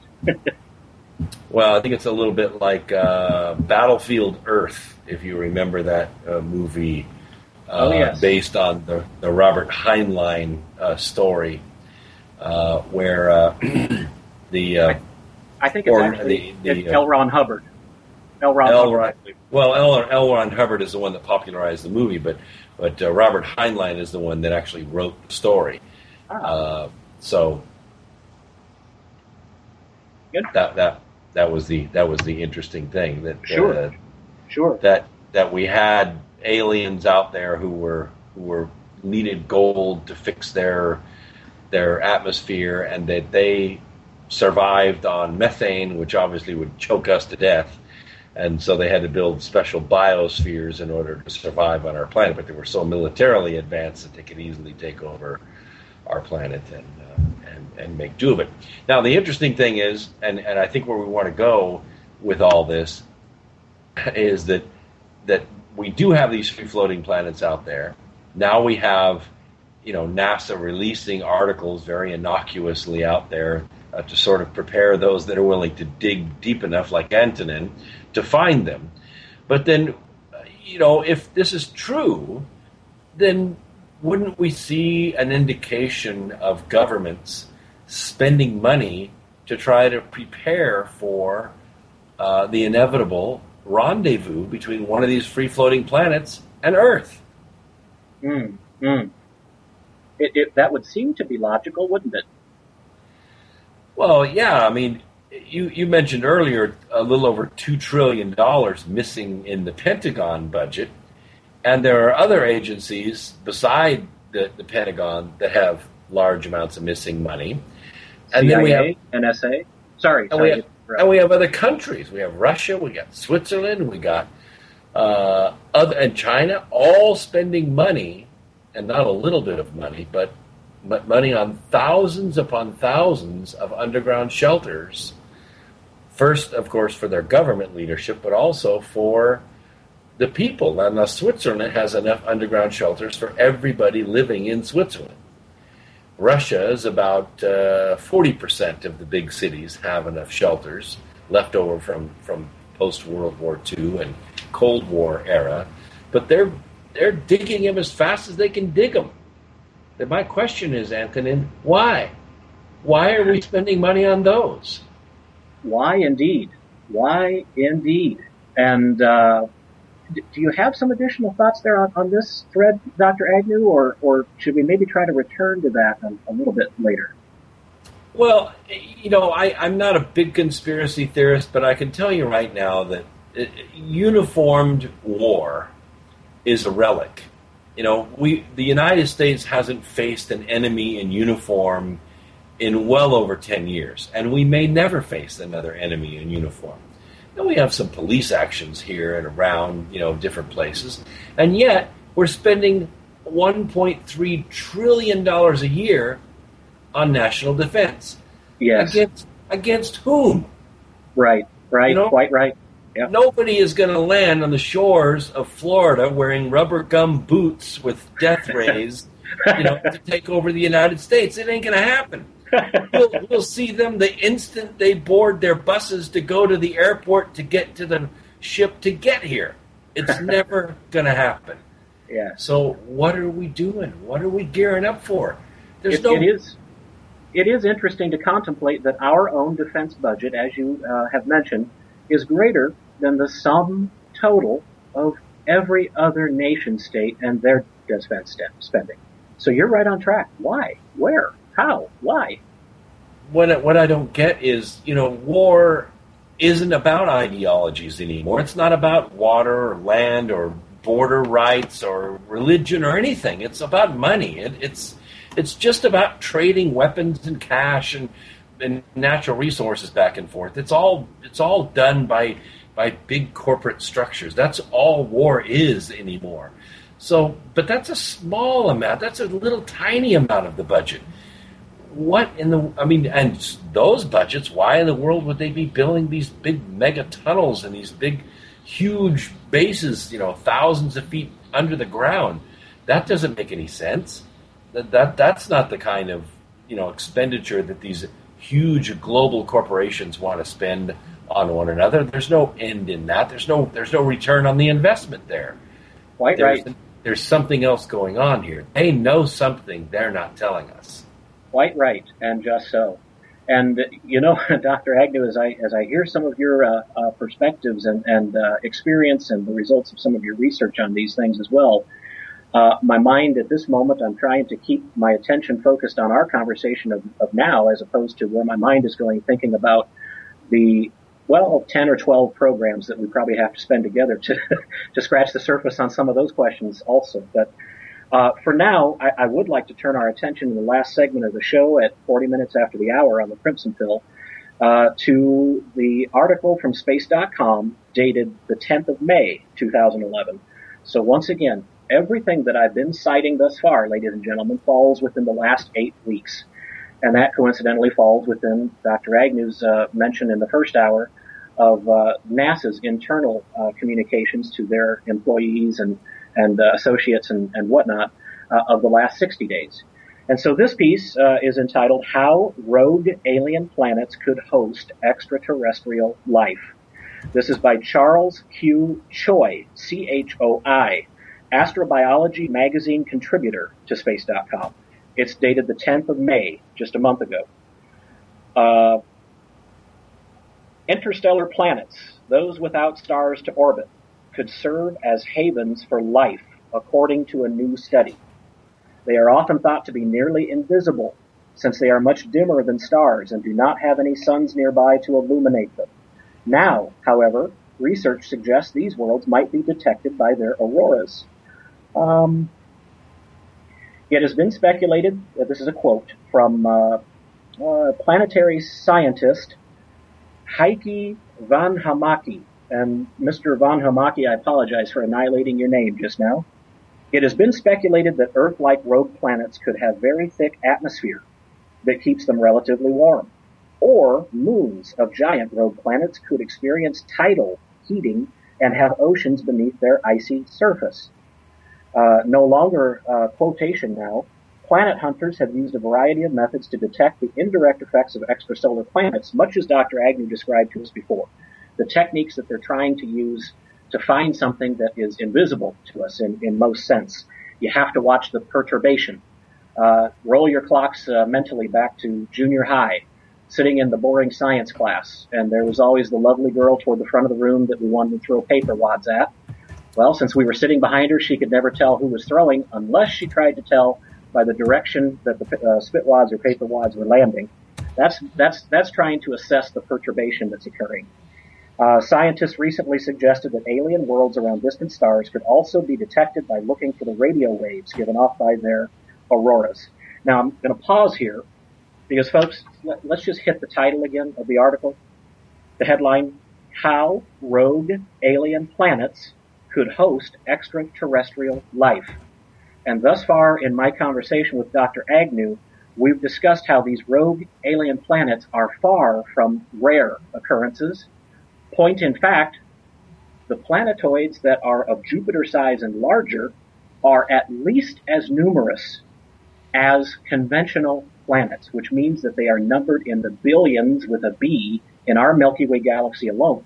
Well, I think it's a little bit like Battlefield Earth, if you remember that movie, yes. Based on the Robert Heinlein story, where I think it's actually L. Ron Hubbard. L. Ron Hubbard is the one that popularized the movie, but Robert Heinlein is the one that actually wrote the story. So good. That was the interesting thing, that Sure. that we had aliens out there who needed gold to fix their atmosphere, and that they survived on methane, which obviously would choke us to death. And so they had to build special biospheres in order to survive on our planet, but they were so militarily advanced that they could easily take over our planet and make do of it. Now, the interesting thing is, and I think where we want to go with all this, is that we do have these free-floating planets out there. Now we have, NASA releasing articles very innocuously out there to sort of prepare those that are willing to dig deep enough, like Antonin, to find them. But then, if this is true, then wouldn't we see an indication of governments spending money to try to prepare for the inevitable rendezvous between one of these free-floating planets and Earth? That would seem to be logical, wouldn't it? Well, yeah. I mean, you mentioned earlier a little over $2 trillion missing in the Pentagon budget, and there are other agencies beside the Pentagon that have large amounts of missing money. And CIA, then we have NSA. Sorry. And we have other countries. We have Russia. We got Switzerland. We got and China, all spending money, and not a little bit of money, but money on thousands upon thousands of underground shelters. First, of course, for their government leadership, but also for the people. And now Switzerland has enough underground shelters for everybody living in Switzerland. Russia is about 40% of the big cities have enough shelters left over from post-World War II and Cold War era. But they're digging them as fast as they can dig them. And my question is, Antonin, why? Why are we spending money on those? Why indeed? And do you have some additional thoughts there on this thread, Dr. Agnew, or should we maybe try to return to that a little bit later? Well, I'm not a big conspiracy theorist, but I can tell you right now that uniformed war is a relic. The United States hasn't faced an enemy in uniform in well over 10 years, and we may never face another enemy in uniform. And we have some police actions here and around, different places, and yet we're spending $1.3 trillion a year on national defense. Yes. Against whom? Right. Quite right. Yep. Nobody is going to land on the shores of Florida wearing rubber gum boots with death rays, to take over the United States. It ain't going to happen. We'll see them the instant they board their buses to go to the airport to get to the ship to get here. It's never going to happen. Yeah. So what are we doing? What are we gearing up for? It is interesting to contemplate that our own defense budget, as you have mentioned, is greater than the sum total of every other nation state and their defense spending. So you're right on track. Why? Where? How? Why? What I don't get is, war isn't about ideologies anymore. It's not about water or land or border rights or religion or anything. It's about money. It's just about trading weapons and cash and natural resources back and forth. It's all done by by big corporate structures. That's all war is anymore. So, but that's a small amount. That's a little tiny amount of the budget. And those budgets, why in the world would they be building these big mega tunnels and these big, huge bases, thousands of feet under the ground? That doesn't make any sense. That's not the kind of, expenditure that these huge global corporations want to spend on one another. There's no end in that. There's no return on the investment there. Quite right. There's something else going on here. They know something they're not telling us. Quite right, and just so. And Dr. Agnew, as I hear some of your perspectives and experience and the results of some of your research on these things as well, my mind at this moment, I'm trying to keep my attention focused on our conversation of now, as opposed to where my mind is going, thinking about the 10 or 12 programs that we probably have to spend together to scratch the surface on some of those questions also. But for now, I would like to turn our attention in the last segment of the show at 40 minutes after the hour on the Crimson Pill to the article from Space.com dated the 10th of May, 2011. So once again, everything that I've been citing thus far, ladies and gentlemen, falls within the last 8 weeks. And that coincidentally falls within Dr. Agnew's mention in the first hour of NASA's internal communications to their employees and associates and whatnot of the last 60 days. And so this piece is entitled How Rogue Alien Planets Could Host Extraterrestrial Life. This is by Charles Q. Choi, C-H-O-I, astrobiology magazine contributor to Space.com. It's dated the 10th of May, just a month ago. Interstellar planets, those without stars to orbit, could serve as havens for life, according to a new study. They are often thought to be nearly invisible, since they are much dimmer than stars and do not have any suns nearby to illuminate them. Now, however, research suggests these worlds might be detected by their auroras. It has been speculated, this is a quote from planetary scientist Heikki Vanhamäki. And Mr. Vanhamäki, I apologize for annihilating your name just now. It has been speculated that Earth-like rogue planets could have very thick atmosphere that keeps them relatively warm. Or moons of giant rogue planets could experience tidal heating and have oceans beneath their icy surface. No longer quotation now. Planet hunters have used a variety of methods to detect the indirect effects of extrasolar planets, much as Dr. Agnew described to us before. The techniques that they're trying to use to find something that is invisible to us in most sense. You have to watch the perturbation. Roll your clocks mentally back to junior high, sitting in the boring science class, and there was always the lovely girl toward the front of the room that we wanted to throw paper wads at. Well, since we were sitting behind her, she could never tell who was throwing unless she tried to tell by the direction that the spit wads or paper wads were landing. That's trying to assess the perturbation that's occurring. Scientists recently suggested that alien worlds around distant stars could also be detected by looking for the radio waves given off by their auroras. Now, I'm going to pause here because, folks, let's just hit the title again of the article. The headline, How Rogue Alien Planets Could Host Extraterrestrial Life. And thus far in my conversation with Dr. Agnew, we've discussed how these rogue alien planets are far from rare occurrences. Point in fact, the planetoids that are of Jupiter size and larger are at least as numerous as conventional planets, which means that they are numbered in the billions with a B in our Milky Way galaxy alone.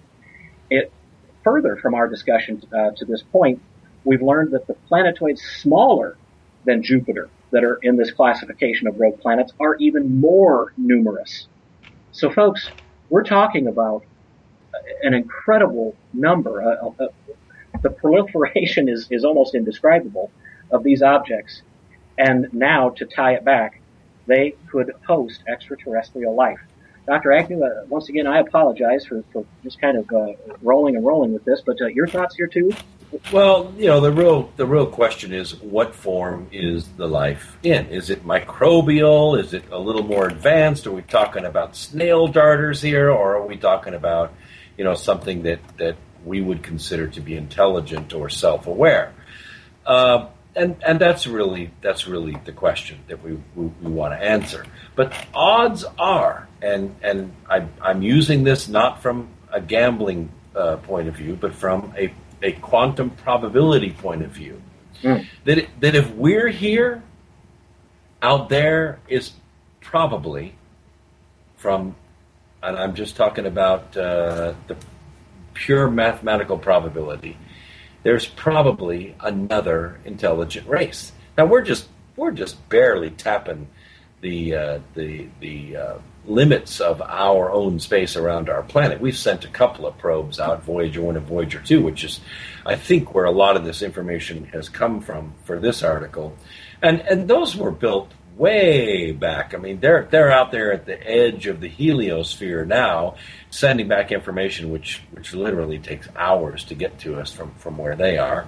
Further from our discussion to this point, we've learned that the planetoids smaller than Jupiter that are in this classification of rogue planets are even more numerous. So, folks, we're talking about an incredible number. The proliferation is almost indescribable of these objects. And now, to tie it back, they could host extraterrestrial life. Dr. Agnew, once again, I apologize for just kind of rolling with this, but your thoughts here too? Well, the real question is, what form is the life in? Is it microbial? Is it a little more advanced? Are we talking about snail darters here, or are we talking about something that we would consider to be intelligent or self-aware. And that's really the question that we want to answer. But odds are, and I'm using this not from a gambling point of view, but from a quantum probability point of view, that if we're here, out there is probably and I'm just talking about the pure mathematical probability, there's probably another intelligent race. Now we're just barely tapping the limits of our own space around our planet. We've sent a couple of probes out, Voyager 1 and Voyager 2, which is, I think, where a lot of this information has come from for this article. And those were built way back. I mean, they're out there at the edge of the heliosphere now, sending back information which literally takes hours to get to us from where they are.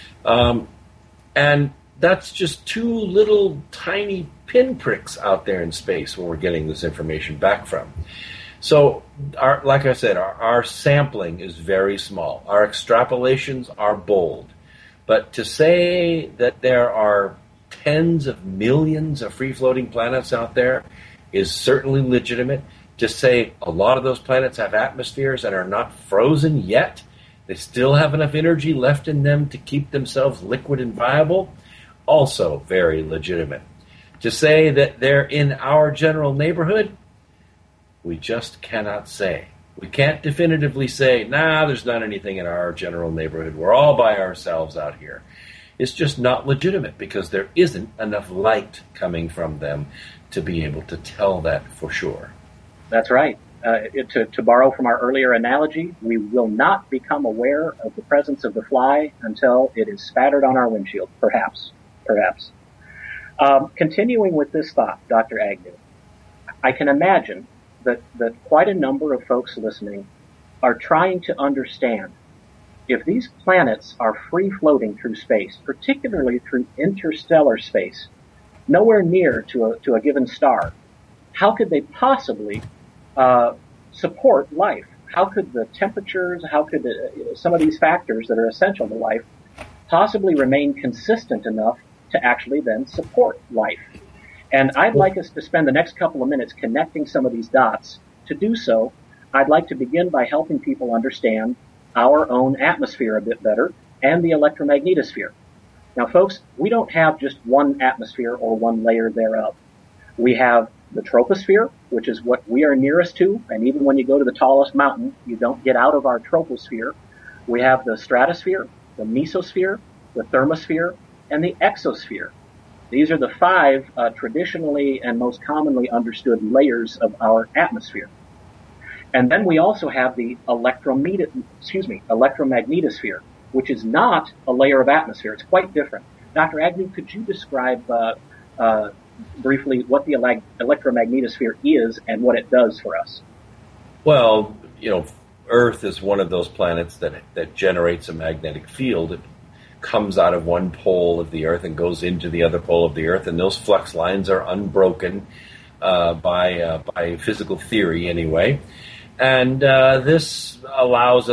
And that's just two little tiny pinpricks out there in space where we're getting this information back from. So, like I said, our sampling is very small. Our extrapolations are bold. But to say that there are tens of millions of free-floating planets out there is certainly legitimate. To say a lot of those planets have atmospheres and are not frozen yet, they still have enough energy left in them to keep themselves liquid and viable, also very legitimate. To say that they're in our general neighborhood, we just cannot say. We can't definitively say, there's not anything in our general neighborhood. We're all by ourselves out here. It's just not legitimate because there isn't enough light coming from them to be able to tell that for sure. That's right. To borrow from our earlier analogy, we will not become aware of the presence of the fly until it is spattered on our windshield, perhaps. Continuing with this thought, Dr. Agnew, I can imagine that quite a number of folks listening are trying to understand if these planets are free-floating through space, particularly through interstellar space, nowhere near to a given star, how could they possibly support life? How could the temperatures, how could some of these factors that are essential to life possibly remain consistent enough to actually then support life? And I'd like us to spend the next couple of minutes connecting some of these dots. To do so, I'd like to begin by helping people understand our own atmosphere a bit better and the electromagnetosphere. Now, folks, we don't have just one atmosphere or one layer thereof. We have the troposphere, which is what we are nearest to, and even when you go to the tallest mountain, you don't get out of our troposphere. We have the stratosphere, the mesosphere, the thermosphere, and the exosphere. These are the 5 traditionally and most commonly understood layers of our atmosphere. And then we also have the electromagnetosphere, which is not a layer of atmosphere. It's quite different. Dr. Agnew, could you describe briefly what the electromagnetosphere is and what it does for us? Well, Earth is one of those planets that generates a magnetic field. It comes out of one pole of the Earth and goes into the other pole of the Earth, and those flux lines are unbroken by physical theory anyway. And this allows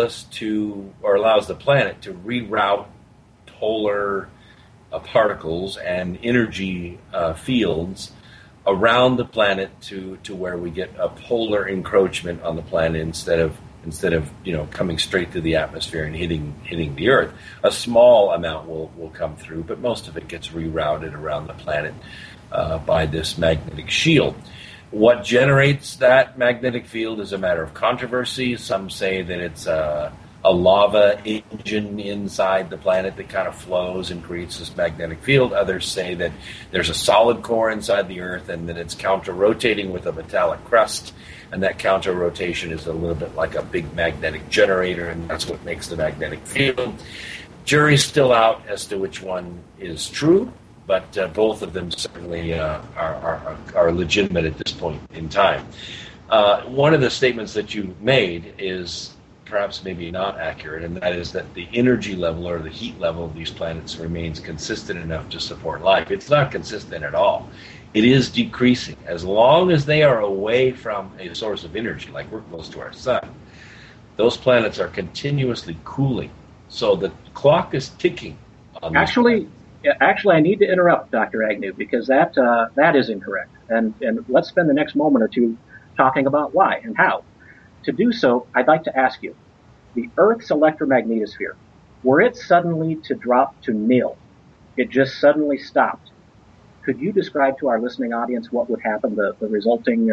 the planet to reroute polar particles and energy fields around the planet to where we get a polar encroachment on the planet instead of coming straight through the atmosphere and hitting the Earth. A small amount will come through, but most of it gets rerouted around the planet by this magnetic shield. What generates that magnetic field is a matter of controversy. Some say that it's a lava engine inside the planet that kind of flows and creates this magnetic field. Others say that there's a solid core inside the Earth and that it's counter-rotating with a metallic crust, and that counter-rotation is a little bit like a big magnetic generator, and that's what makes the magnetic field. Jury's still out as to which one is true, but both of them certainly are legitimate at this point in time. One of the statements that you made is perhaps maybe not accurate, and that is that the energy level or the heat level of these planets remains consistent enough to support life. It's not consistent at all. It is decreasing. As long as they are away from a source of energy, like we're close to our sun, those planets are continuously cooling. So the clock is ticking on these Actually, I need to interrupt Dr. Agnew because that is incorrect. And let's spend the next moment or two talking about why and how. To do so, I'd like to ask you, the Earth's electromagnetosphere, were it suddenly to drop to nil, it just suddenly stopped, could you describe to our listening audience what would happen, the resulting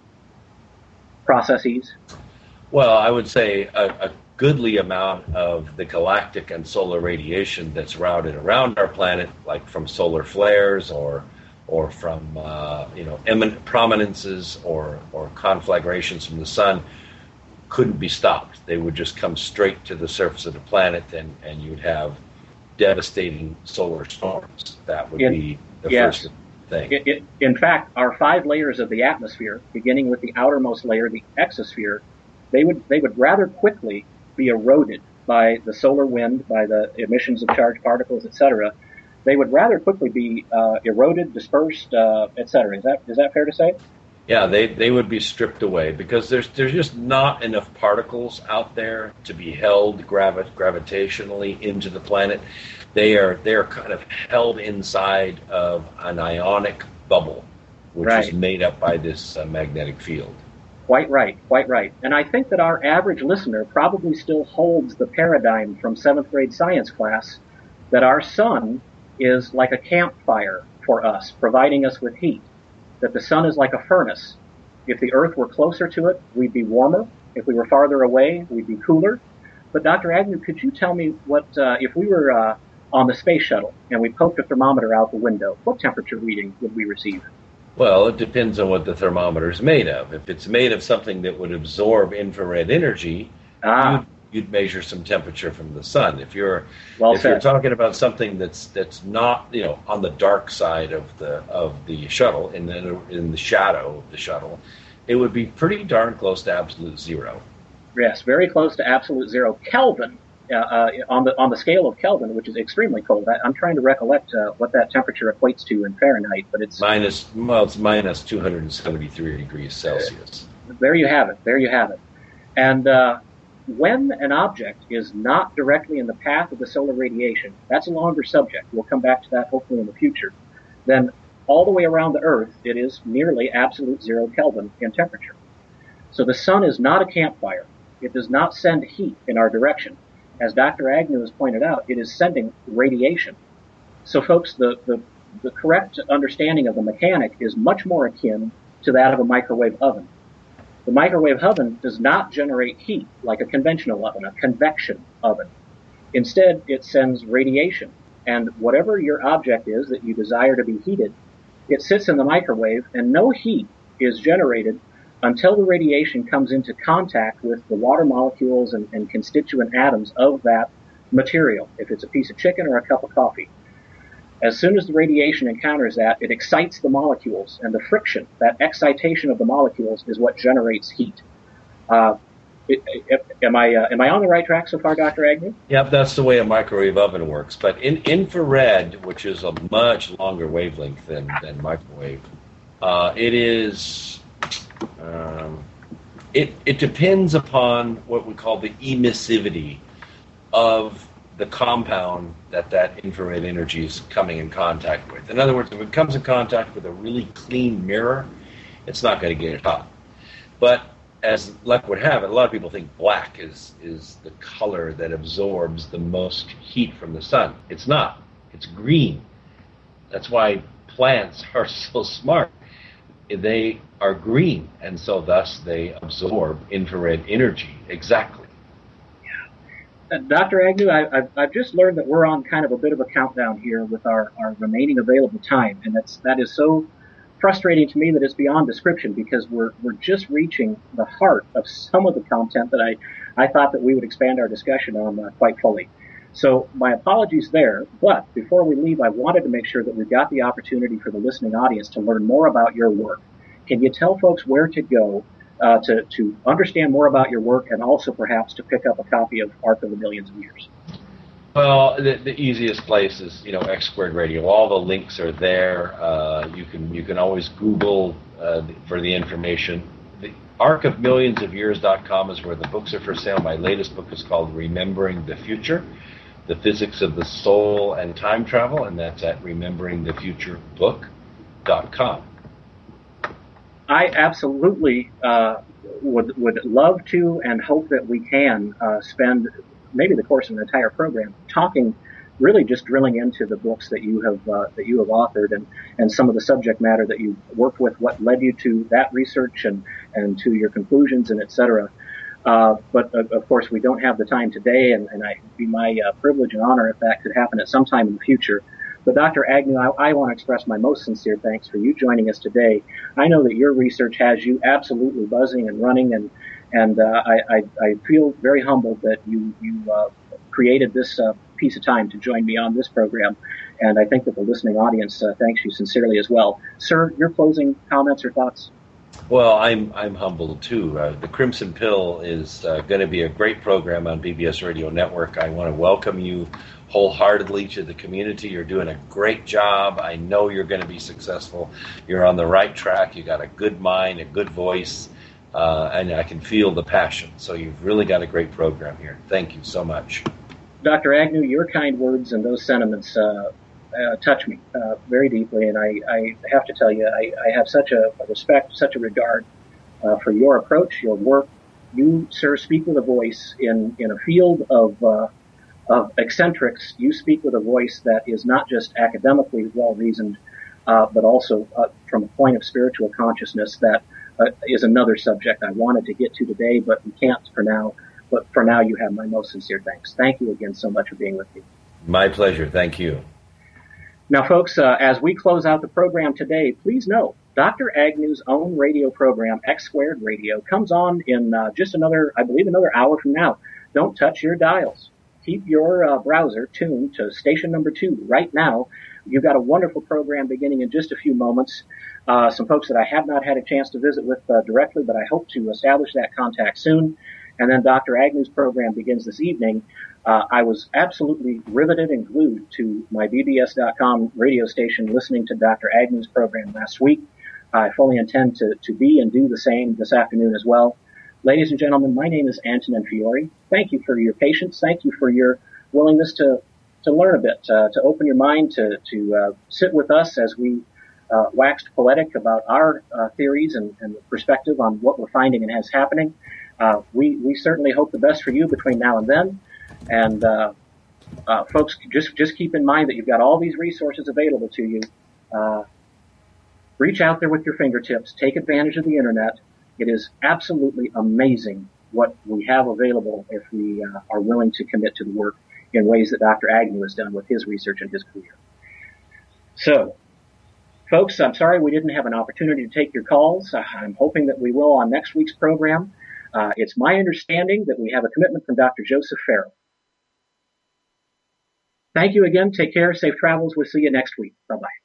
processes? Well, I would say a goodly amount of the galactic and solar radiation that's routed around our planet, like from solar flares or from eminent prominences or conflagrations from the sun, couldn't be stopped. They would just come straight to the surface of the planet, and you'd have devastating solar storms. That would be the first thing. In fact, our 5 layers of the atmosphere, beginning with the outermost layer, the exosphere, they would rather quickly be eroded by the solar wind, by the emissions of charged particles, etc. They would rather quickly be eroded, dispersed, etc. Is that fair to say? Yeah, they would be stripped away because there's just not enough particles out there to be held gravitationally into the planet. They are kind of held inside of an ionic bubble, which is made up by this magnetic field. Quite right. And I think that our average listener probably still holds the paradigm from 7th grade science class that our sun is like a campfire for us, providing us with heat. That the sun is like a furnace. If the Earth were closer to it, we'd be warmer. If we were farther away, we'd be cooler. But Dr. Agnew, could you tell me what, if we were on the space shuttle and we poked a thermometer out the window, what temperature reading would we receive? Well, it depends on what the thermometer is made of. If it's made of something that would absorb infrared energy, you'd measure some temperature from the sun. If you're talking about something that's not on the dark side of the shuttle, in the shadow of the shuttle, it would be pretty darn close to absolute zero. Yes, very close to absolute zero. Kelvin, on the scale of Kelvin, which is extremely cold. I'm trying to recollect what that temperature equates to in Fahrenheit, but it's minus 273 degrees Celsius. There you have it. And when an object is not directly in the path of the solar radiation, that's a longer subject. We'll come back to that hopefully in the future. Then all the way around the Earth, it is nearly absolute zero Kelvin in temperature. So the sun is not a campfire. It does not send heat in our direction. As Dr. Agnew has pointed out, it is sending radiation. So folks, the correct understanding of the mechanic is much more akin to that of a microwave oven. The microwave oven does not generate heat like a conventional oven, a convection oven. Instead, it sends radiation. And whatever your object is that you desire to be heated, it sits in the microwave and no heat is generated until the radiation comes into contact with the water molecules and constituent atoms of that material, if it's a piece of chicken or a cup of coffee. As soon as the radiation encounters that, it excites the molecules, and the friction, that excitation of the molecules, is what generates heat. Am I on the right track so far, Dr. Agnew? Yep, that's the way a microwave oven works. But in infrared, which is a much longer wavelength than microwave, it depends upon what we call the emissivity of the compound that infrared energy is coming in contact with. In other words, if it comes in contact with a really clean mirror, it's not going to get hot. But as luck would have it, a lot of people think black is the color that absorbs the most heat from the sun. It's not. It's green. That's why plants are so smart. They are green, and so thus they absorb infrared energy exactly. Dr. Agnew, I've just learned that we're on kind of a bit of a countdown here with our remaining available time, and that is so frustrating to me that it's beyond description because we're just reaching the heart of some of the content that I thought that we would expand our discussion on quite fully. So my apologies there, but before we leave, I wanted to make sure that we've got the opportunity for the listening audience to learn more about your work. Can you tell folks where to go to understand more about your work and also perhaps to pick up a copy of Arc of the Millions of Years? Well, the easiest place is, X Squared Radio. All the links are there. You can always Google for the information. the arcofmillionsofyears.com is where the books are for sale. My latest book is called Remembering the Future, The Physics of the Soul and Time Travel, and that's at rememberingthefuturebook.com. I absolutely would love to and hope that we can spend maybe the course of an entire program talking, really just drilling into the books that you have authored and some of the subject matter that you worked with, what led you to that research and to your conclusions and et cetera. But of course we don't have the time today, and it'd be my privilege and honor if that could happen at some time in the future. But Dr. Agnew, I want to express my most sincere thanks for you joining us today. I know that your research has you absolutely buzzing and running, and I feel very humbled that you created this piece of time to join me on this program, and I think that the listening audience thanks you sincerely as well. Sir, your closing comments or thoughts? Well, I'm humbled too. The Crimson Pill is going to be a great program on BBS Radio Network. I want to welcome you wholeheartedly to the community. You're doing a great job. I know you're going to be successful. You're on the right track. You got a good mind, a good voice, and I can feel the passion. So you've really got a great program here. Thank you so much. Dr. Agnew, your kind words and those sentiments touch me very deeply, and I have to tell you, I have such a respect, such a regard for your approach, your work. You, sir, speak with a voice in a field of eccentrics. You speak with a voice that is not just academically well-reasoned, but also from a point of spiritual consciousness that is another subject I wanted to get to today, but we can't for now. But for now, you have my most sincere thanks. Thank you again so much for being with me. My pleasure. Thank you. Now, folks, as we close out the program today, please know Dr. Agnew's own radio program, X Squared Radio, comes on in just another hour from now. Don't touch your dials. Keep your browser tuned to station number 2 right now. You've got a wonderful program beginning in just a few moments. Some folks that I have not had a chance to visit with directly, but I hope to establish that contact soon. And then Dr. Agnew's program begins this evening. I was absolutely riveted and glued to my BBS.com radio station listening to Dr. Agnew's program last week. I fully intend to be and do the same this afternoon as well. Ladies and gentlemen, my name is Antonin Fiore. Thank you for your patience. Thank you for your willingness to learn a bit, to open your mind, to sit with us as we waxed poetic about our theories and perspective on what we're finding and is happening. We certainly hope the best for you between now and then. And folks, just keep in mind that you've got all these resources available to you. Reach out there with your fingertips. Take advantage of the internet. It is absolutely amazing what we have available if we are willing to commit to the work in ways that Dr. Agnew has done with his research and his career. So, folks, I'm sorry we didn't have an opportunity to take your calls. I'm hoping that we will on next week's program. It's my understanding that we have a commitment from Dr. Joseph Farrell. Thank you again. Take care. Safe travels. We'll see you next week. Bye-bye.